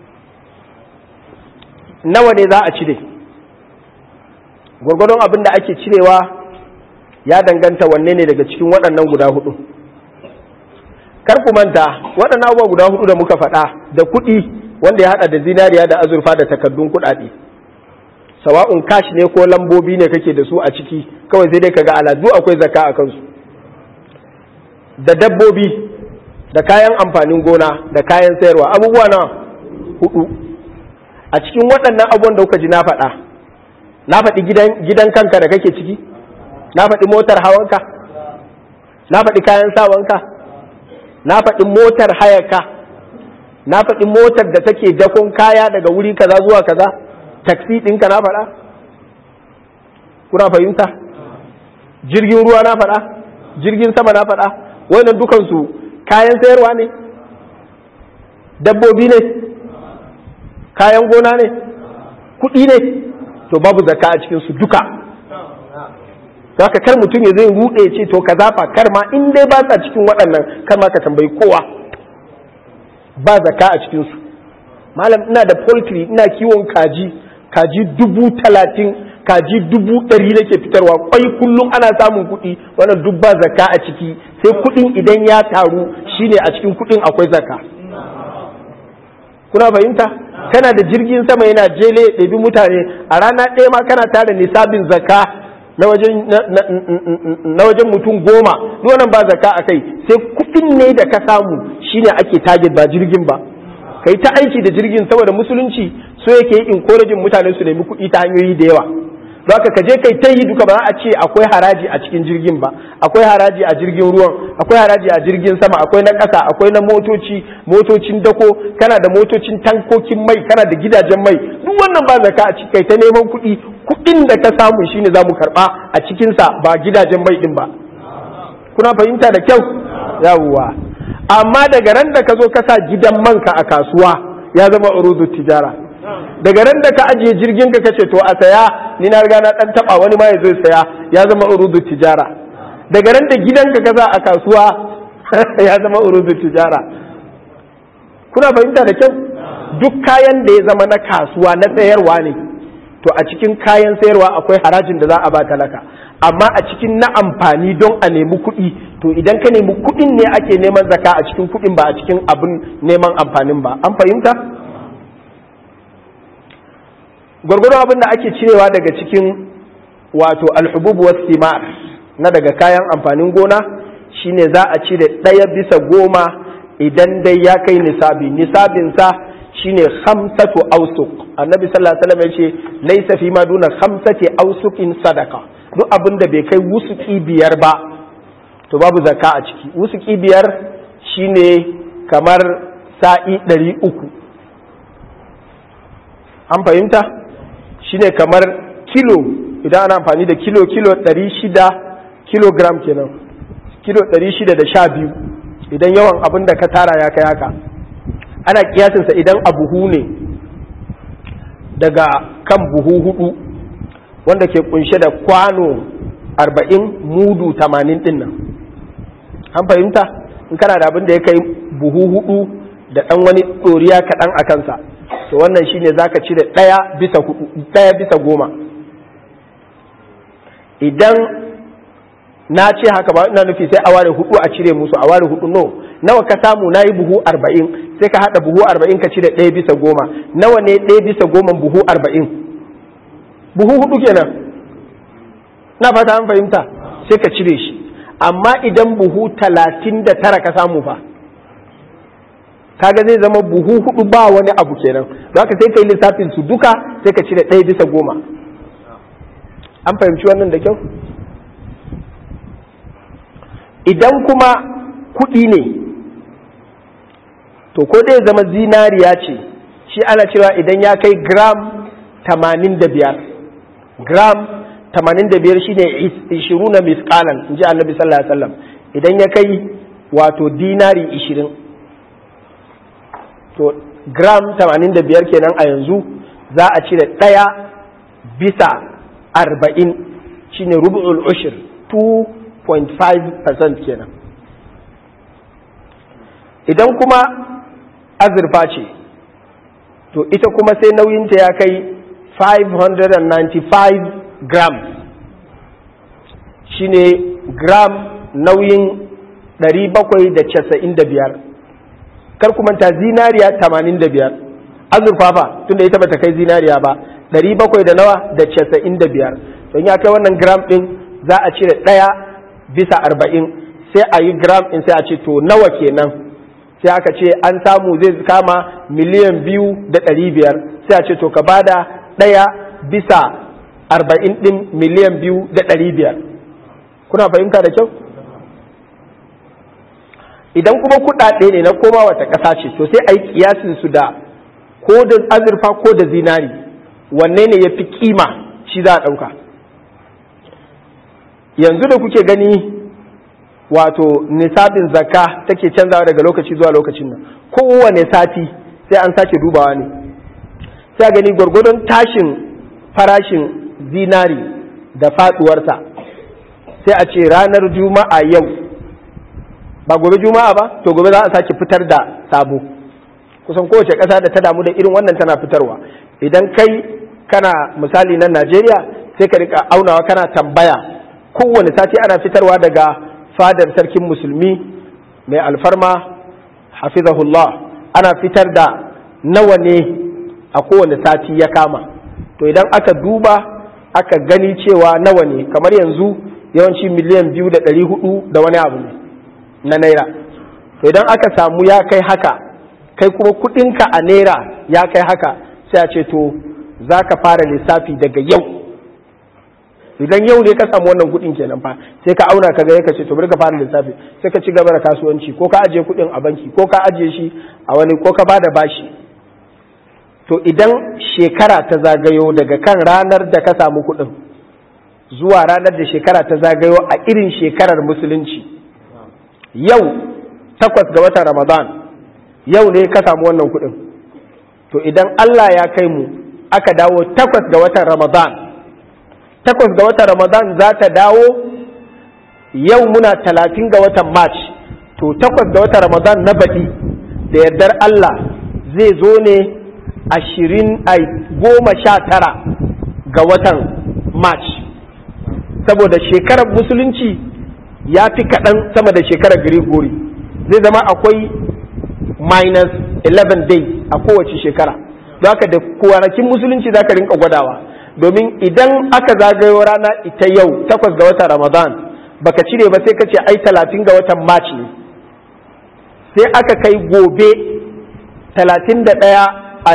nawa ne za a cire. Gwargwadon abin da ake cirewa ya danganta wanne ne daga cikin waɗannan guda 4. Kar ku manta waɗannan abubuwa guda 4 da muka faɗa, da kuɗi wanda ya haɗa da zinariya da azurfa da takardun kuɗaɗe, sawa'un cash ne ko lambobi ne kake da su a ciki, kawai sai dai kaga aladu akwai zakka a kansu. Da dabbobi, da kayan amfanin gona, da kayan sayarwa, abubuwa na 4. A cikin waɗannan abubuwan da kuka ji na faɗa, na faɗi gidan kanka da kake ciki, na faɗi motar hawanka, na faɗi kayan sawanka, na faɗi motar hayarka, na faɗi motar da take dakon kaya daga wuri kaza zuwa kaza, taxi ɗinka na faɗa. Kuna fahimta? Jirgin ruwa na faɗa, jirgin sama na faɗa. Wannan dukansu kayan sayarwa ne, dabbobi ne, kayan gona ne, kuɗi ne, to babu zakka a cikinsu duka. Haka kar mutum ya zai ruɗe ce to ka zafa, kar ma in dai ba sa cikin waɗannan, kar ma ka tambayi kowa, ba zakka a cikinsu. Malam ina da poultry, ina kiwon kaji 30,000, kaji 100,000 nake fitarwa, kwai kullum ana samun kuɗi, wannan duk ba zakka a ciki, sai kuɗin idan ya taru shine a cikin kuɗin akwai zakka. Kuna fahimta? Kana da jirgin sama yana jele ya ɗabi mutane, a rana ɗaya ma kana tara nisabin zakka na wajen mutum 10, wannan ba zakka a kai, sai kuɗin ne da ka samu shine ake target ba jirgin ba. Kai ta aiki da jirgin saboda musulunci so yake yi encouraging mutane su nemi kuɗi ta hanyoyi da yawa. Zaka ka je kai ta yi duka, ba za a ce akwai haraji a cikin jirgin ba, akwai haraji a jirgin ruwan, akwai haraji a jirgin sama, akwai na ƙasa, akwai na motocin dako, kana da motocin tankokin mai, kana da gidajen mai, duk wannan ba zakka a ciki. Kai ta neman kuɗi, kuɗin da ka samu shine za mu karɓa a cikinsa, ba gidajen mai ɗin ba. Kuna fahimta da kyau? Yawwa. Amma daga ran da ka zo ka sa gidan manka a kasuwa ya zama urudu tijara. Daga ran da ka ajiye jirgin ka kace to a saya, ni na riga na dan taba wani ma ya zo saya, ya zama urudu tijara. Daga ran da gidanka ka sa a kasuwa ya zama urudu tijara. Kuna fahimta da kyau? Duk kayan da ya zama na kasuwa na sayarwa ne, to a cikin kayan sayarwa akwai harajin da za a ba talaka. Amma a cikin na amfani don a nemi kuɗi, to idan ka nemi kuɗin ne ake neman zaka a cikin kuɗin, ba a cikin abin neman amfanin ba. An fahimta? Gwargwado abin da ake cirewa daga cikin wato alhubub was thimar, na daga kayan amfanin gona shine za a cire 1/10 idan dai ya kai nisabi. Nisabinsa shine 5 awsuq. Annabi sallallahu alaihi wasallam ya ce laysa fi ma duna 5 awsuqin sadaqa. Duk abin da bai kai wusuki 5 ba to babu zakka a ciki. Wusuki 5 shine kamar sa'i 300. An fahimta? Shine kamar kilo, idan ana amfani da kilo 600 kilogram kenan, kilo 612 idan yawan abin da ka tara ya kai haka. Ana kiyasinsa idan a buhu ne, daga kan buhu 4 wanda ke kunshe da kwano 40 mudu 80 din nan. An fahimta? In kana da abin da ya kai buhu 4 da ɗan wani ɗoriya kaɗan a kansa, to wannan shine zaka cire 1/10. Idan na ce haka ba ina nufi sai a ware 4 a cire musu, a ware 4 no. Nawa ka samu nayi buhu 40 sai ka hada buhu 40 ka cire 1/10. Nawa ne 1/10 buhu 40? Buhu 4 kenan. Na fata an fahimta, sai ka cire shi. Amma idan buhu 39 ka samu fa, kaga zai zama buhu 4 ba wani abu kenan. Zaka sai kai lissafin su duka sai ka cire 1/10. An fahimci wannan da kyau? Idan kuma kuɗi ne, to ko dai zama zinariya ce, shi ana cewa idan ya kai gram 85. Gram 85 shine 20 misqalan, inji Annabi sallallahu alaihi wasallam. Idan ya kai wato dinari 20, to gram 85 kenan a yanzu za a cire 1/40 shine rubu'ul ushr, 2.5% kenan. Idan kuma azurfa ce, to ita kuma sai nauyinta ya kai 595 grams, shine gram nauyin 795. Kar ku manta zinariya 85, azurfa fa tunda ita bata kai zinariya ba 700 da nawa da 95. Don ya kai wannan gram din za a cire 1/40 sai a yi gram in sai a ce to nawa kenan, sai aka ce an samu zai kama 2,500,000 sai a ce to ka bada 1/40 din 2,500,000. Kuna fahimta da kyau? Idan kuma kuɗaɗe ne na koma wata ƙasa ce, to sai a yi kiyasin su da ko da azurfa ko da zinari, wanne ne ya fi kima shi za a ɗauka. Yanzu da kuke gani wato nisabin zakka take canzawa daga lokaci zuwa lokacin nan, kowane sati sai an sake dubawa ne, sai a gani gwargwadon tashin farashin zinari da faduwarsa, sai a ce ranar juma'a yau, ba gobe juma'a ba, to gobe za a sake fitar da sabo. Kusan kowace ƙasa da ta damu da irin wannan tana fitarwa. Idan kai kana misali nan Najeriya, sai ka rika aunawa kana tambaya, kowane sati ana fitarwa daga fadar sarkin musulmi mai alfarma hafizahullah, ana fitar da nawa ne a kowane sati ya kama. To idan aka duba aka gani cewa nawa ne, kamar yanzu yawanci 2,400,000 da wani abu ne na naira. To idan aka samu ya kai haka, kai kuma kudinka a naira ya kai haka, sai a ce to za ka fara lissafi daga yau. Idan yau ne ka samu wannan kudin kenan fa, sai ka auna ka ga ka ce to bari ka fara lissafi, sai ka ci gaba da kasuwanci, ko ka ajiye kudin a banki, ko ka ajiye shi a wani, ko ka bada bashi. To idan shekara ta zagayo daga kan ranar da ka samu kudin zuwa ranar da shekara ta zagayo a irin shekarar musulunci, yau 8 ga watan Ramadan, yau ne ka samu wannan kudin. To idan Allah ya kai mu aka dawo 8 ga watan Ramadan, 8 ga watan Ramadan za ta dawo, yau muna 30 ga watan March, to 8 ga watan Ramadan na baɗi da yardar Allah zai zo ne 19 ga watan March, saboda shekarar musulunci ya fi kaɗan sama da shekarar Gregory, zai zama akwai minus 11 days a kowace shekara. Don haka da kwanakin musulunci za ka rinka gwadawa, domin idan aka zagayo rana ita yau 8 ga watan Ramadan baka cire ba sai ka ce ai 30 ga watan March ne, sai aka kai gobe 31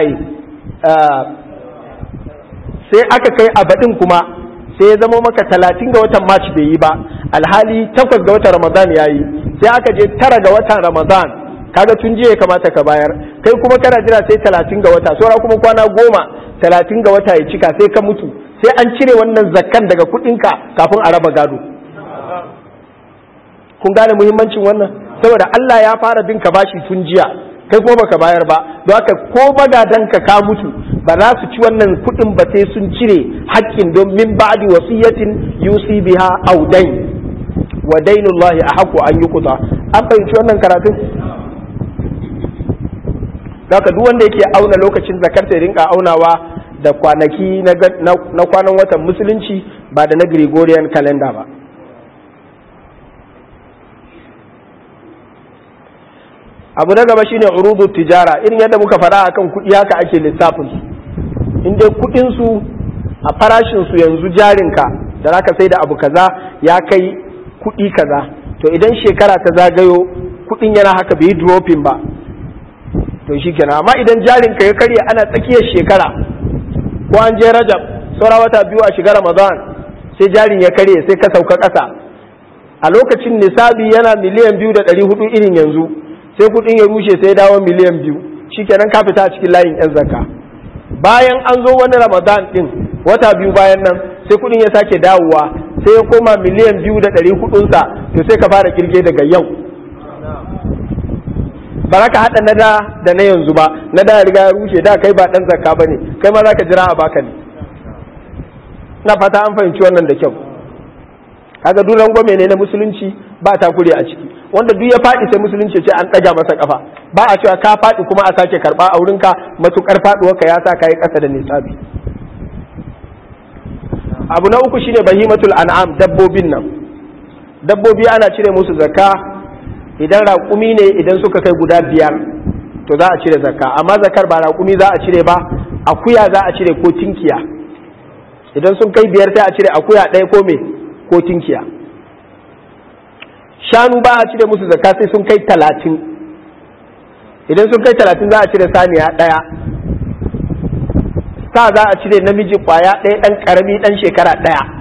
sai aka kai abadin kuma sai ya zama maka 30 ga watan March bai yi ba, alhali 8 ga watan Ramadan ya yi, sai aka je 9 ga watan Ramadan, kaga tun jiya ya kamata ka bayar, kai kuma kana jira sai 30 ga wata, saura kuma kwana 10 30 ga wata ya cika sai ka mutu, sai an cire wannan zakkan daga kuɗinka kafin a raba gado. Kun gane muhimmancin wannan? Saboda Allah ya fara bin ka bashi tun jiya, kai kuma baka bayar ba, don haka ko magadanka ka mutu ba za su ci wannan kuɗin ba sai sun cire haƙƙin, don min ba'di wasiyatin yusi biha aw dayn wa dainullahi ahqqu an yuqda. An fahimci wannan karatun? Haka duk wanda yake auna lokacin zakar sai rinka aunawa da kwanaki na kwanan watan musulunci ba da na Gregorian calendar ba. Abu na gaba shine urudu tijara, irin yadda muka faɗa akan kuɗi haka ake lissafin su. In dai kuɗin su a farashin su yanzu jarinka da zaka sai da abu kaza ya kai kuɗi kaza, to idan shekara ta zagayo kuɗin yana haka bai dropping ba, to shikenan. Amma idan jarinka ya karye ana tsakiyar shekara ko an je Rajab saura wata biyu a shiga Ramadan sai jarin ya karye sai ka sauka ƙasa, a lokacin nisabi yana miliyan 2.400 irin yanzu, sai kudin ya rushe sai dawo miliyan 2, shikenan ka fita a cikin layin yan zakka. Bayan an zo wani Ramadan din wata biyu bayan nan sai kudin ya sake dawowa sai ya koma miliyan 2.400 sa, to sai ka fara kirge daga yau. Ba za ka haɗa na da na yanzu ba, na da riga ya rushe, da kai ba ɗan zakka ba ne, kai ma za ka jira a baka ne. Na fata an fahimci wannan da kyau. Kaga duk rangwame ne na musulunci, ba takure a ciki. Wanda duk ya faɗi sai musulunci ce an ɗaga masa ƙafa, ba a cewa ka faɗi kuma a sake karɓa a wurinka, matuƙar faɗuwarka ya sa ka yi ƙasa da nisabi. Abu na uku shine bahimatul an'am, dabbobin nan. Dabbobi ana cire musu zakka, idan raƙumi ne idan suka kai guda 5 to za a cire zakka, amma zakar ba raƙumi za a cire ba, akuya za a cire ko tinkiya. Idan sun kai 5 sai a cire akuya ɗaya ko me ko tinkiya. Shanu ba a cire musu zakka sai sun kai 30, idan sun kai 30 za a cire saniya ɗaya, sa za a cire namiji ƙwaya ɗaya ɗan ƙarami ɗan shekara 1.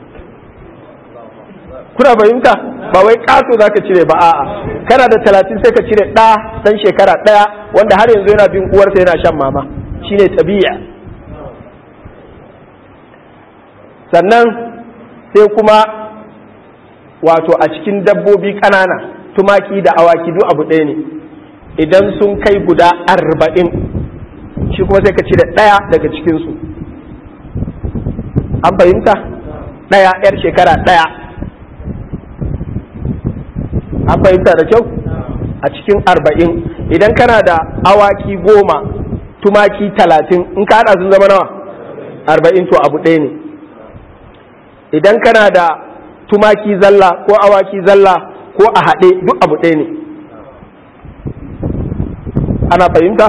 Kuna fahimta? Ba wai ƙato za ka cire ba, a'a kana da 30 sai ka cire ɗan shekara 1 wanda har yanzu yana bin uwarsa yana shan mama, shine tabi'a. Sannan sai kuma wato a cikin dabbobi ƙanana, tumaki da awaki duk abu ɗaya ne, idan sun kai guda 40 shi kuma sai ka cire ɗaya daga cikinsu. An fahimta? ɗaya 'yar shekara 1. An fahimta da kyau? A cikin 40, idan kana da awaki 10 tumaki 30 in ka haɗa sun zama nawa? 40, to abu ɗaya ne. Idan kana da tumaki zalla ko awaki zalla ko a haɗe duk abu ɗaya ne. Ana fahimta?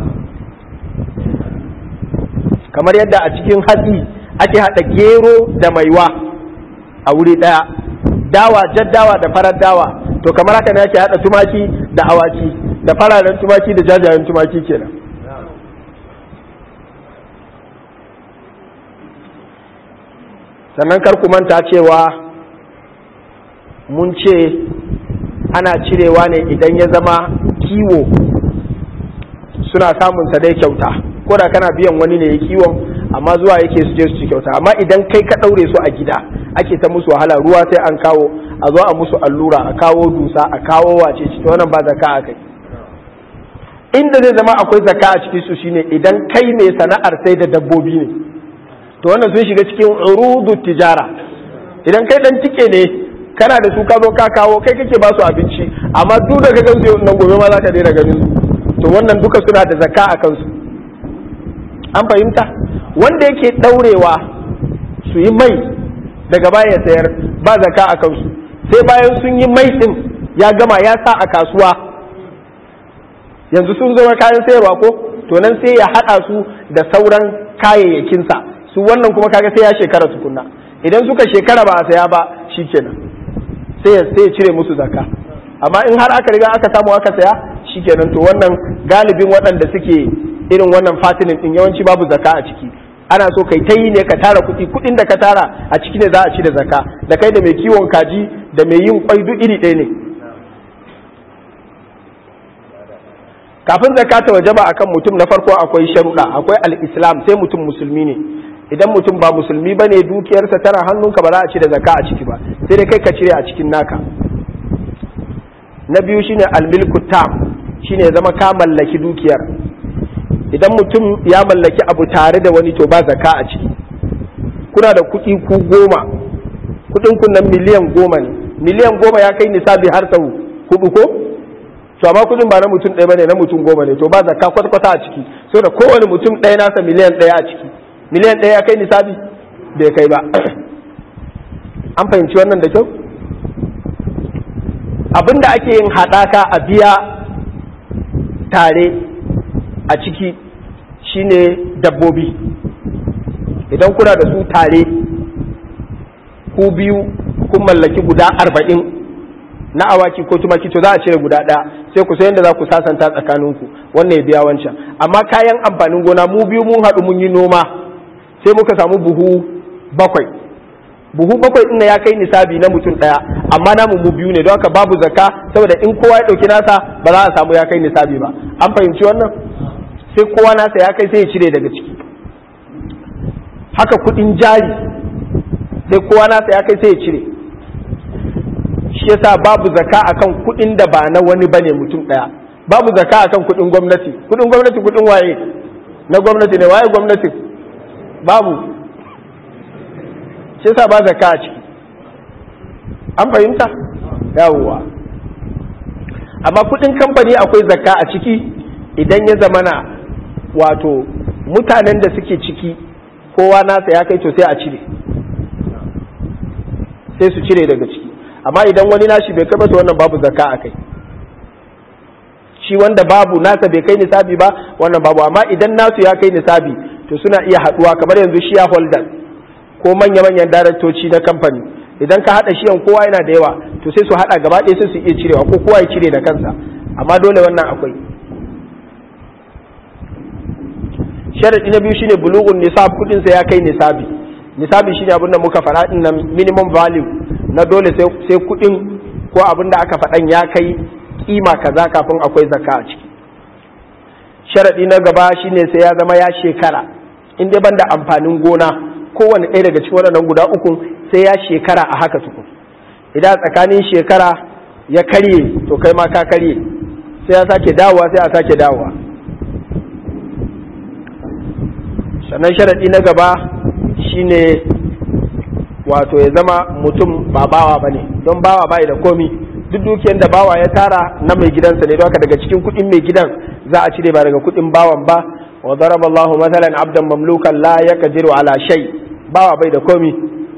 Kamar yadda a cikin hatsi ake haɗa gero da maiwa a wuri ɗaya, dawa, jaddawa da farar dawa, to kamar haka ne ake haɗa tumaki da awaki, da fararen tumaki da jajayen tumaki kenan. Sannan kar ku manta cewa mun ce ana cirewa ne idan ya zama kiwo suna samun sa dai kyauta, ko da kana biyan wani ne ya kiwon amma zuwa yake su je su ci kyauta. Amma idan kai ka ɗaure su a gida ake ta musu wahala, ruwa sai an kawo, a zo a musu allura, a kawo dusa, a kawo wace ci, to wannan ba zakka a kai. Inda zai zama akwai zakka a cikin su shine idan kai mai sana'ar sai da dabbobi ne, to wannan sun shiga cikin urudu tijara. Idan kai dan tike ne kana da su ka zo ka kawo, kai kake ba su abinci, amma duk da ka gansu nan gobe ma za ka daina ganin su, to wannan duka suna da zakka a kansu. An fahimta? Wanda yake daurewa su yi mai daga baya ya sayar ba zakka a kansu, sai bayan sun yi mai din ya gama ya sa a kasuwa, yanzu sun zama kayan sayarwa ko, to nan sai ya hada su da sauran kayayyakinsa, su wannan kuma kaga sai ya shekara tukunna, idan suka shekara ba a saya ba shikenan. sai ya cire musu zakka. Amma in har aka riga aka samu aka saya shikenan, to wannan galibin waɗanda suke irin wannan fatinin din yawanci babu zakka a ciki. Ana so kai ta yi ne ka tara kuɗin da ka tara a ciki ne za a ci da zakka, da kai da mai kiwon kaji da mai yin kwai duk iri ɗaya ne. Kafin zakka ta wajaba akan mutum, na farko akwai sharuɗa, akwai al-islam, sai mutum musulmi ne. Idan mutum ba musulmi ba ne, dukiyarsa tana hannunka, ba za a ci da zakka a ciki ba, sai dai kai ka cire a cikin naka. Na biyu shine al-milku tam, shine ya zama ka mallaki dukiyar. Idan mutum ya mallaki abu tare da wani, to ba zakka a ciki. Kuna da kuɗi ku 10, kuɗin kun nan miliyan 10 ne, miliyan 10 ya kai nisabi har sau 4 ko? To amma kuɗin ba na mutum ɗaya bane, na mutum 10 ne, to ba zakka kwata-kwata a ciki, saboda kowane mutum ɗaya nasa miliyan 1 a ciki. Miliyan 1 ya kai nisabi? Bai kai ba. An fahimci wannan da kyau? Abinda ake yin haɗaka a biya tare a ciki shine dabbobi. Idan kuna da su tare ku biyu kun mallaki guda 40 na awaki ko tumaki, to za a cire guda 1 sai ku san yadda za ku sasanta tsakaninku, wannan ya biya wancan. Amma kayan amfanin gona mu biyu mun haɗu mun yi noma, sai muka samu buhu 7. Buhu 7 ɗin ya kai nisabi na mutum ɗaya, amma namu mu biyu ne, don haka babu zakka, saboda in kowa ya ɗauki nasa ba za a samu ya kai nisabi ba. An fahimci wannan? Sai kowa nasa ya kai sai ya cire daga ciki. Haka kuɗin jari, sai kowa nasa ya kai sai ya cire. Shi yasa babu zakka akan kuɗin da ba na wani bane mutum ɗaya. Babu zakka akan kuɗin gwamnati. Kuɗin gwamnati kuɗin waye? Na gwamnati ne. Waye gwamnati? Babu. Shi yasa ba zakka a ciki. An fahimta? Yawwa. Amma kuɗin kamfani akwai zakka a ciki idan ya zamana wato mutanen da suke ciki kowa nasa ya kai, to sai a cire, sai su cire daga ciki. Amma idan wani nashi bai kai ba, to wannan babu zakka a kai. Shi wanda babu nasa bai kai nisabi ba, wannan babu. Amma idan nasu ya kai nisabi, to suna iya haɗuwa, kamar yanzu shareholders ko manya-manyan daraktoci na kamfani. Idan ka haɗa shiyan kowa yana da yawa, to sai su haɗa gaba ɗaya sai su iya cirewa, ko kowa ya cire da kansa. Amma dole wannan akwai. Sharadi na biyu shine bulughun nisab, kudin sa ya kai nisabi. Nisabi shine abin da muka faɗa din nan, minimum value na dole sai kudin ko abin da aka faɗan ya kai kima kaza kafin akwai zakka a ciki. Sharadi na gaba shine sai ya zama ya shekara. In dai banda amfanin gona, kowane ɗaya daga cikin waɗannan guda uku sai ya shekara a haka tukun. Idan tsakanin shekara ya karye, to kai ma ka karye, sai ya sake dawowa, sai a sake dawowa. Sannan sharaɗi na gaba shine wato ya zama mutum ba bawa ba ne, don bawa bai da komi. Duk dukiyar da bawa ya tara na mai gidansa ne, don haka daga cikin kuɗin mai gidan za a cire, ba daga kuɗin bawan ba. Wa daraba Allahu mathalan abdan mamlukan la yaqdiru ala shay, bawa bai da komi.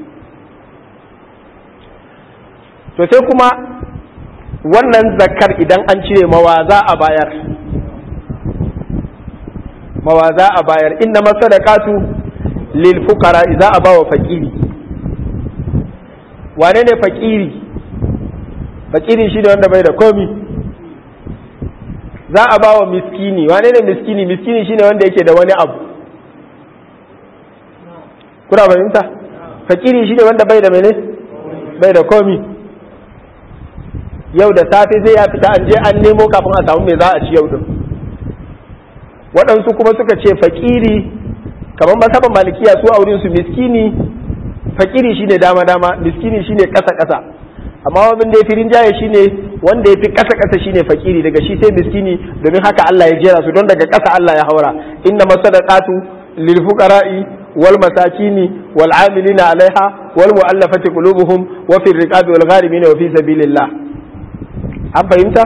To sai kuma wannan zakar idan an cire mawa za a bayar, mawaza a bayar. Inna masadaqatu lil fuqara, idza abawa faqiri. Wane ne faqiri? Faqiri shi ne wanda bai da komi. Za a bawa miskini. Wane ne miskini? Miskini shine wanda yake da wani abu. Kuna fahimta? Faqiri shi ne wanda bai da mene? Bai da komi. Yau da safe zai ya fita an je an nemo kafin a samu me za a ci yau din. Waɗansu kuma suka ce fakiri, kamar masaban malikiya su a wurin su miskini, fakiri shine dama-dama, miskini shine ƙasa-ƙasa. Amma wanda ya fi rinjaye shine wanda ya fi ƙasa-ƙasa shine fakiri, daga shi sai miskini, domin haka Allah ya jera su, don daga ƙasa Allah ya haura. Inna masadaqatu lil fuqara'i wal masakini wal amilina alaiha wal mu'allafati qulubuhum wa fi riqabi wal gharimin wa fi sabilillah. An fahimta?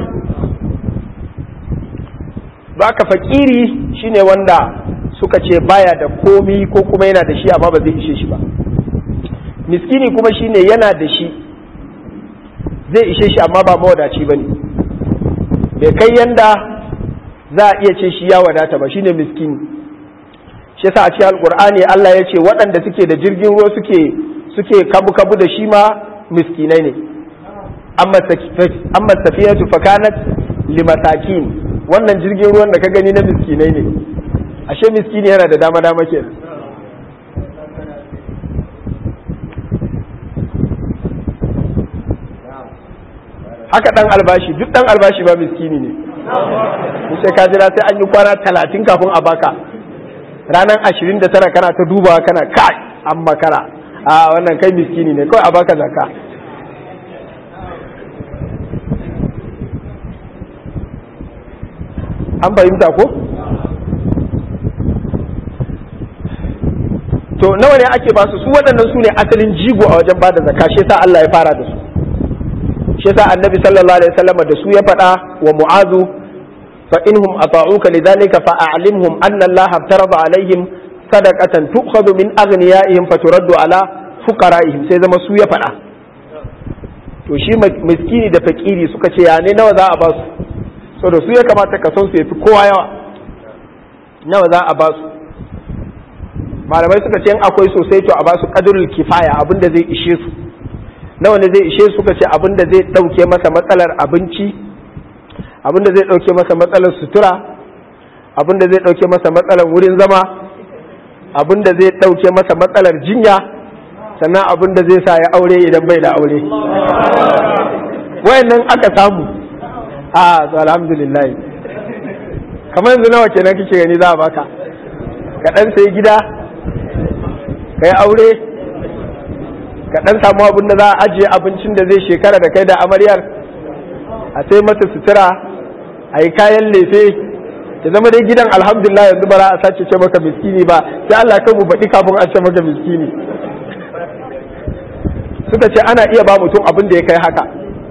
Baka fakiri shine wanda suka ce baya da komi ko kuma yana da shi amma ba zai ishe shi ba. Miskini kuma shine yana da shi zai ishe shi amma ba mawadaci bane, bai kai yanda za a iya ce shi ya wadata ba, shine miskini. Shi yasa a cikin Alƙur'ani Allah ya ce waɗanda suke da jirgin ruwa suke kabu-kabu da shi ma miskinai ne. amma safiyatu fa kanat limasakin, wannan jirgin ruwan da ka gani na miskinai ne, ashe miskini yana da dama kenan. haka dan albashi, duk dan albashi ba miskini ne, sai ka jira sai an yi kwana 30 kafin a baka, ranar 29 kana ta dubawa kana kai an makara, a wannan kai miskini ne, kawai a baka zakka. an fahimta ko? to nawa ne ake basu? su waɗannan su ne asalin jigo a wajen bada zakka, shi yasa Allah ya fara da su, shi yasa annabi sallallahu alaihi wasallam da su ya faɗa wa mu'azu fa inhum ata'uka lidhalika fa a'limhum anna Allah aftarada alaihim sadaqatan tu'khadhu min aghniyaihim faturaddu ala fuqara'ihim, sai zama su ya faɗa. to shi miskini da fakiri suka ce ya ne nawa za a basu, saboda su ya kamata ka son su yafi kowa yawa, nawa za a basu? malamai suka ce in akwai sosai to a basu qadrul kifaya, abinda zai ishe su. nawa ne zai ishe suka ce abinda zai dauke masa matsalar abinci, abinda zai dauke masa matsalar sutura, abinda zai dauke masa matsalar wurin zama, abinda zai dauke masa matsalar jinya, sannan abinda zai sa ya aure idan bai da aure. wayannan aka samu, to alhamdulillah. kamar yanzu nawa kenan kike gani za a baka? ka dan sai gida, kai aure, ka dan samu abin da za a ajiye abincin da zai shekara da kai da amaryar, a sai mata sutura, a yi kayan lefe, ya zama dai gidan alhamdulillah. yanzu ba za a sace ce maka miskini ba, sai Allah kan mu baɗi kafin a ce maka miskini. suka ce ana iya ba mutum abin da ya kai haka,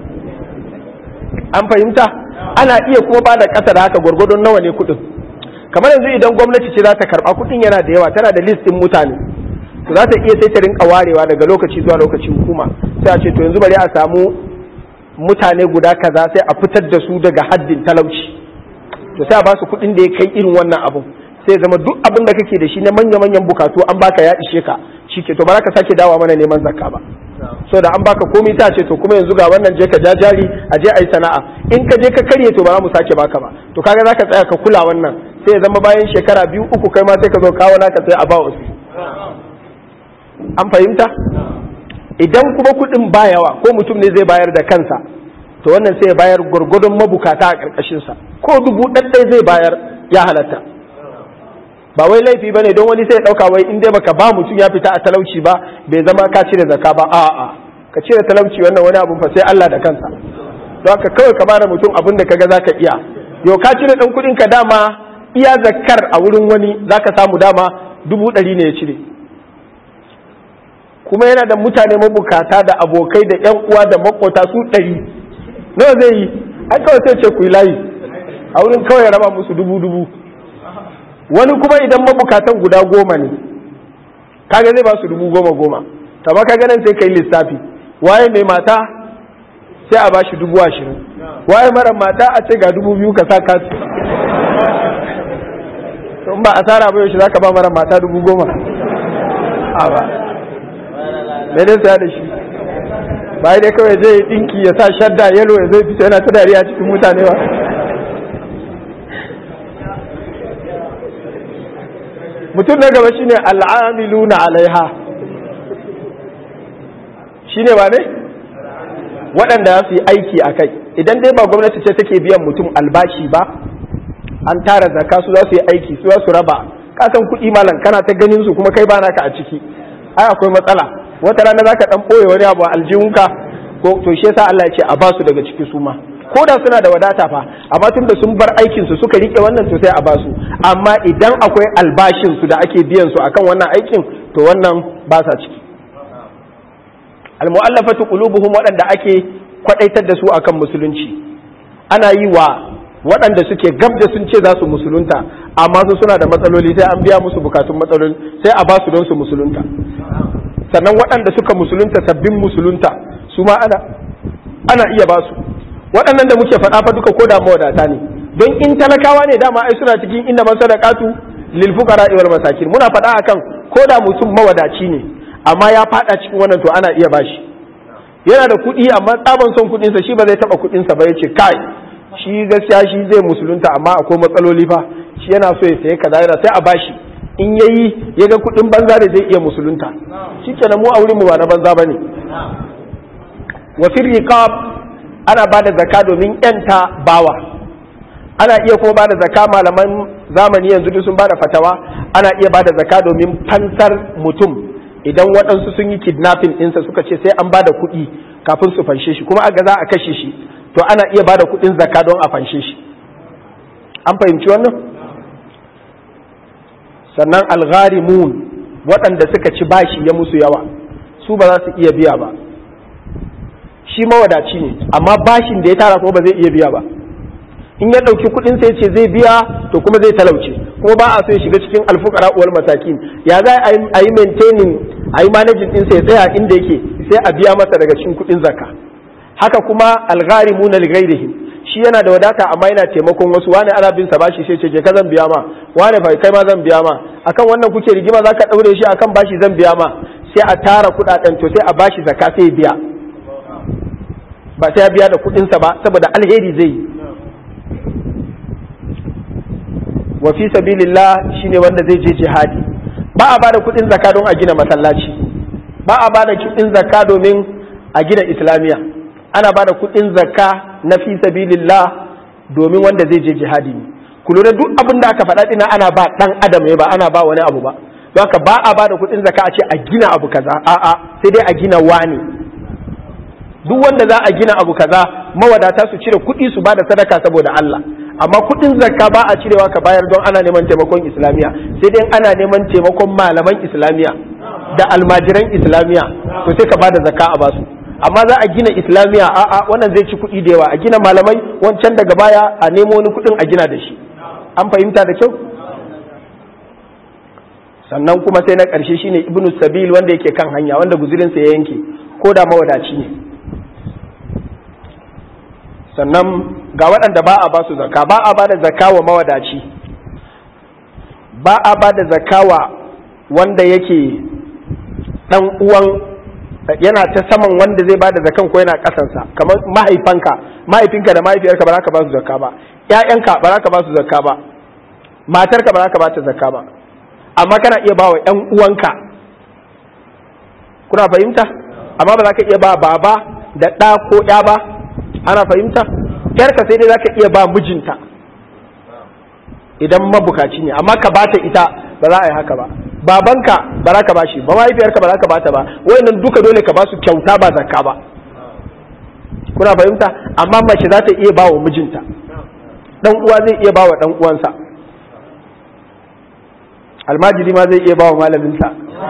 an fahimta? ana iya kuma ba da ƙasa da haka, gwargwadon nawa ne kuɗin. kamar yanzu idan gwamnati ce za ta karɓa, kuɗin yana da yawa, tana da listin mutane, to za ta iya sai ta rinka warewa daga lokaci zuwa lokaci hukuma sai a ce to yanzu bari a samu mutane guda kaza sai a fitar da su daga haddin talauci, to sai a ba su kuɗin da ya kai irin wannan abun, sai zama duk abin da kake da shi na manya-manyan bukatu an baka ya ishe ka, shike to ba za ka sake dawa mana neman zakka ba. so da an baka komai ta ce to kuma yanzu ga wannan je ka ja jari a je a yi sana'a, in ka je ka karye to ba za mu sake baka ba, to kaga za ka tsaya ka kula wannan, sai ya zama bayan shekara 2-3 kai ma sai ka zo kawo naka sai a ba wasu. an fahimta? idan kuma kuɗin ba yawa ko mutum ne zai bayar da kansa, to wannan sai ya bayar gwargwadon mabukata a ƙarƙashinsa, ko 1,000 zai bayar ya halatta. ba wai laifi bane don wani sai ya ɗauka wai in dai baka ba mutum ya fita a talauci ba bai zama ka cire zakka ba, a'a ka cire talauci wannan wani abu fa sai Allah da kansa. don haka kawai ka bada mutum abin da kaga zaka iya. yau ka cire ɗan kuɗin ka dama iya zakkar a wurin wani zaka samu dama 100 ne ya cire, kuma yana da mutane mabukata da abokai da ƴan uwa da makota su 100, nawa zai yi? ai kawai sai ce ku yi layi a wurin, kawai ya raba musu 1000. wani kuma idan mabukatan guda 10 ne kaga zai ba su 10,000, kama kaga nan sai kai lissafi, waye mai mata sai a bashi 20,000, waye mara mata a ce ga 2,000 ka sa kati. in ba asara ba yaushe zaka ba mara mata 10,000? a ba me dai saya da shi ba dai kawai zai dinki ya sa shadda yalo ya zai fita yana ta dariya cikin mutane ba. mutum na gaba shine al'amiluna alaiha, shine ba ne waɗanda za su yi aiki a kai. idan dai ba gwamnati ce take biyan mutum albashi ba, an tara zakka, su za su yi aiki, su za su raba, kasan kuɗi malam kana ta ganin su kuma kai ba naka a ciki, ai akwai matsala. wata rana zaka dan ɓoye wani abu a aljihunka, ko to shi yasa Allah ya ce a ba su daga ciki su ma, ko da suna da wadata fa, amma tun da sun bar aikin su suka rike wannan to sai a basu. amma idan akwai albashin su da ake biyan su akan wannan aikin to wannan ba sa ciki. almu'allafatu qulubuhum, waɗanda ake kwadaitar da su akan musulunci, ana yi wa waɗanda suke gab da sun ce za su musulunta amma su suna da matsaloli, sai an biya musu bukatun matsaloli sai a basu don su musulunta. sannan waɗanda suka musulunta, sabbin musulunta, su ma ana iya basu. waɗannan da muke faɗa fa duka ko da mawadata ne, don in talakawa ne dama ai suna cikin inda masadaqatu lil fuqara wal masakin. muna faɗa akan ko da mutum mawadaci ne amma ya faɗa cikin wannan to ana iya bashi. yana da kuɗi amma tsaban son kuɗinsa shi ba zai taɓa kuɗinsa ba, ya ce kai shi gaskiya shi zai musulunta amma akwai matsaloli fa, shi yana so ya sayi kaza yana sai a bashi, in yayi ya ga kuɗin banza da zai iya musulunta, shikenan mu a wurin mu ba na banza bane. Wa fil riqab ana bada zakka domin yanta bawa, ana iya kuma bada zakka, malaman zamani yanzu duk sun bada fatawa ana iya bada zakka domin fansar mutum idan waɗansu sun yi kidnapping ɗinsa suka ce sai an bada kuɗi kafin su fanshe shi, kuma aga za a kashe shi, to ana iya bada kuɗin zakka don a fanshe shi. An fahimci wannan? Sannan algharimun, waɗanda suka ci bashi ya musu yawa, su ba za su iya biya ba. Shi mawadaci ne amma bashin da ya tara kuma ba zai iya biya ba, in ya ɗauki kuɗin sai ce zai biya to kuma zai talauce, kuma ba a so ya shiga cikin alfuqara wal masakin. Ya za a yi maintaining, a yi managing din sai ya tsaya inda yake, sai a biya masa daga cikin kuɗin zakka. Haka kuma algharimuna li ghairihim, shi yana da wadata amma yana taimakon wasu, wani ana bin sa bashi sai ce je ka zan biya ma, wani fa kai ma zan biya ma, akan wannan kuke rigima zaka daure shi akan bashi zan biya ma, sai a tara kuɗaɗen to sai a bashi zakka sai ya biya, ba sai ya biya da kuɗin sa ba saboda alheri zai yi. Wa fi sabilillah shine wanda zai je jihadi, ba a bada kuɗin zakka don a gina masallaci, ba a bada kuɗin zakka domin a gina islamiya, ana bada kuɗin zakka na fi sabilillah domin wanda zai je jihadi ne. Ku lura duk abin da aka faɗa ɗina ana ba ɗan adam ne, ba ana ba wani abu ba, don haka ba a bada kuɗin zakka a ce a gina abu kaza, a'a sai dai a gina wani. Duk wanda za a gina abu kaza mawadata su cire kuɗi su bada sadaka saboda Allah, amma kuɗin zakka ba a cirewa ka bayar don ana neman taimakon islamiya, sai dai ana neman taimakon malaman islamiya da almajiran islamiya to sai ka bada zakka a basu. Amma za a gina islamiya, a'a wannan zai ci kuɗi da yawa, a gina malamai wancan daga baya a nemo wani kuɗin a gina da shi. An fahimta da kyau? Sannan kuma sai na ƙarshe shine ibnu sabil, wanda yake kan hanya, wanda guzurinsa ya yanke ko da mawadaci ne. Sannan ga waɗanda ba a ba su zakka, ba a ba da zakka wa mawadaci, ba a ba da zakka wa wanda yake ɗan uwan, yana ta saman wanda zai ba da zakkan ko yana ƙasansa, kamar mahaifinka da mahaifiyarka ba za ka ba su zakka ba, ƴaƴanka ba za ka ba su zakka ba, matarka ba za ka ba ta zakka ba, amma kana iya ba wa ƴan uwanka. Kuna fahimta? Amma ba za ka iya ba baba da ɗa ko ƴa ba. Ana fahimta? Yarka sai dai za ka iya ba mijinta idan mabukaci ne, amma ka bata ita ba za a yi haka ba. Babanka ba za ka ba shi ba, mahaifiyarka ba za ka bata ba, wayannan duka dole ka ba su kyauta ba zakka ba. Kuna fahimta? Amma mace za ta iya ba wa mijinta, dan uwa zai iya ba wa dan uwansa, almajiri ma zai iya ba wa malaminsa.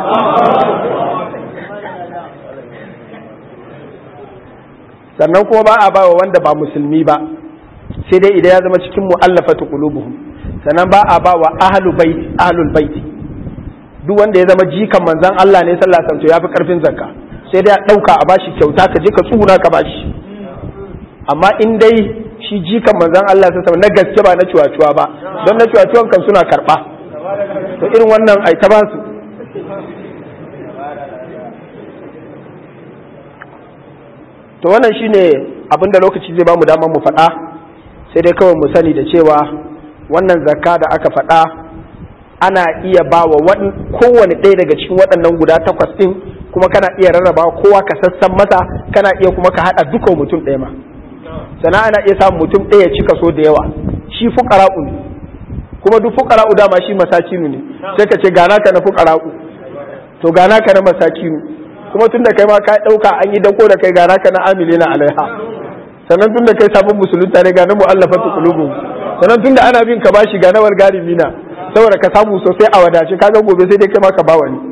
Sannan kuma ba a ba wa wanda ba musulmi ba, sai dai idan ya zama cikin mu'allafatu qulubuhum. Sannan ba a ba wa ahlul bait, duk wanda ya zama jikan manzon Allah ne sallallahu alaihi wasallam ya fi karfin zakka, sai dai a dauka a bashi kyauta, ka je ka tsuguna ka bashi. Amma in dai shi jikan manzon Allah sallallahu alaihi wasallam na gaske ba na ciwaciwa ba, don na ciwaciwan kan suna karba, to irin wannan ai ta ba su. To wannan shine abinda lokaci zai ba mu damar mu faɗa, sai dai kawai mu sani da cewa wannan zakka da aka faɗa ana iya ba wa kowane ɗaya daga cikin waɗannan guda 8 ɗin, kuma kana iya rarraba kowa ka sassan masa, kana iya kuma ka haɗa duka mutum ɗaya ma. Sannan ana iya samun mutum ɗaya ci kaso da yawa, shi fuqara'u ne, kuma duk fuqara'u dama shi masakinu ne, sai ka ce gana ka na fuqara'u, to gana ka na masakinu, kuma tunda kai ma ka dauka an yi dako da kai gana ka na amilina alaiha. Sannan tunda kai sabon musulunta ne ga na mu'allafatu qulubuhum, sannan tunda ana bin ka bashi ga na wal garimina, saboda ka samu sosai a wadace, kaga gobe sai dai kai ma ka ba wani.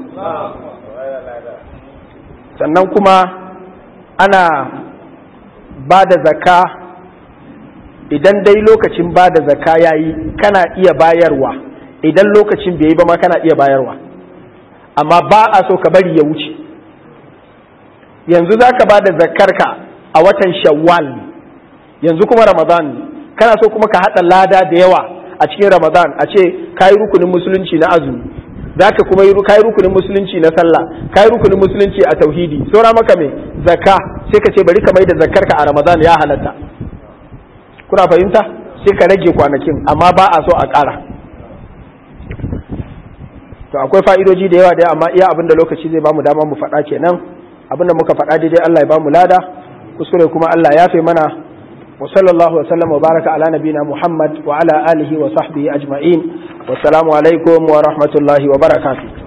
Sannan kuma ana ba da zakka idan dai lokacin ba da zakka yayi, kana iya bayarwa, idan lokacin bai yi ba ma kana iya bayarwa, amma ba a so ka bari ya wuce. Yanzu za ka ba da zakkarka a watan Shawwal, yanzu kuma Ramadan, kana so kuma ka haɗa lada da yawa a cikin Ramadan, a ce ka yi rukunin musulunci na azumi, za ka kuma ka yi rukunin musulunci na sallah, ka yi rukunin musulunci a tauhidi, saura maka mai zakka, sai ka ce bari ka mai da zakkarka a Ramadan ya halatta. Kuna fahimta? Sai ka rage kwanakin amma ba a so a ƙara. To akwai fa'idoji da yawa da amma iya abin da lokaci zai bamu dama mu faɗa kenan. Abin da muka faɗa daidai Allah ya bamu lada, kuskure kuma Allah ya fi mana. Wa sallallahu wa sallam wa baraka ala nabina Muhammad wa ala alihi wa sahbihi ajma'in. Wassalamu alaikum wa rahmatullahi wa barakatuh.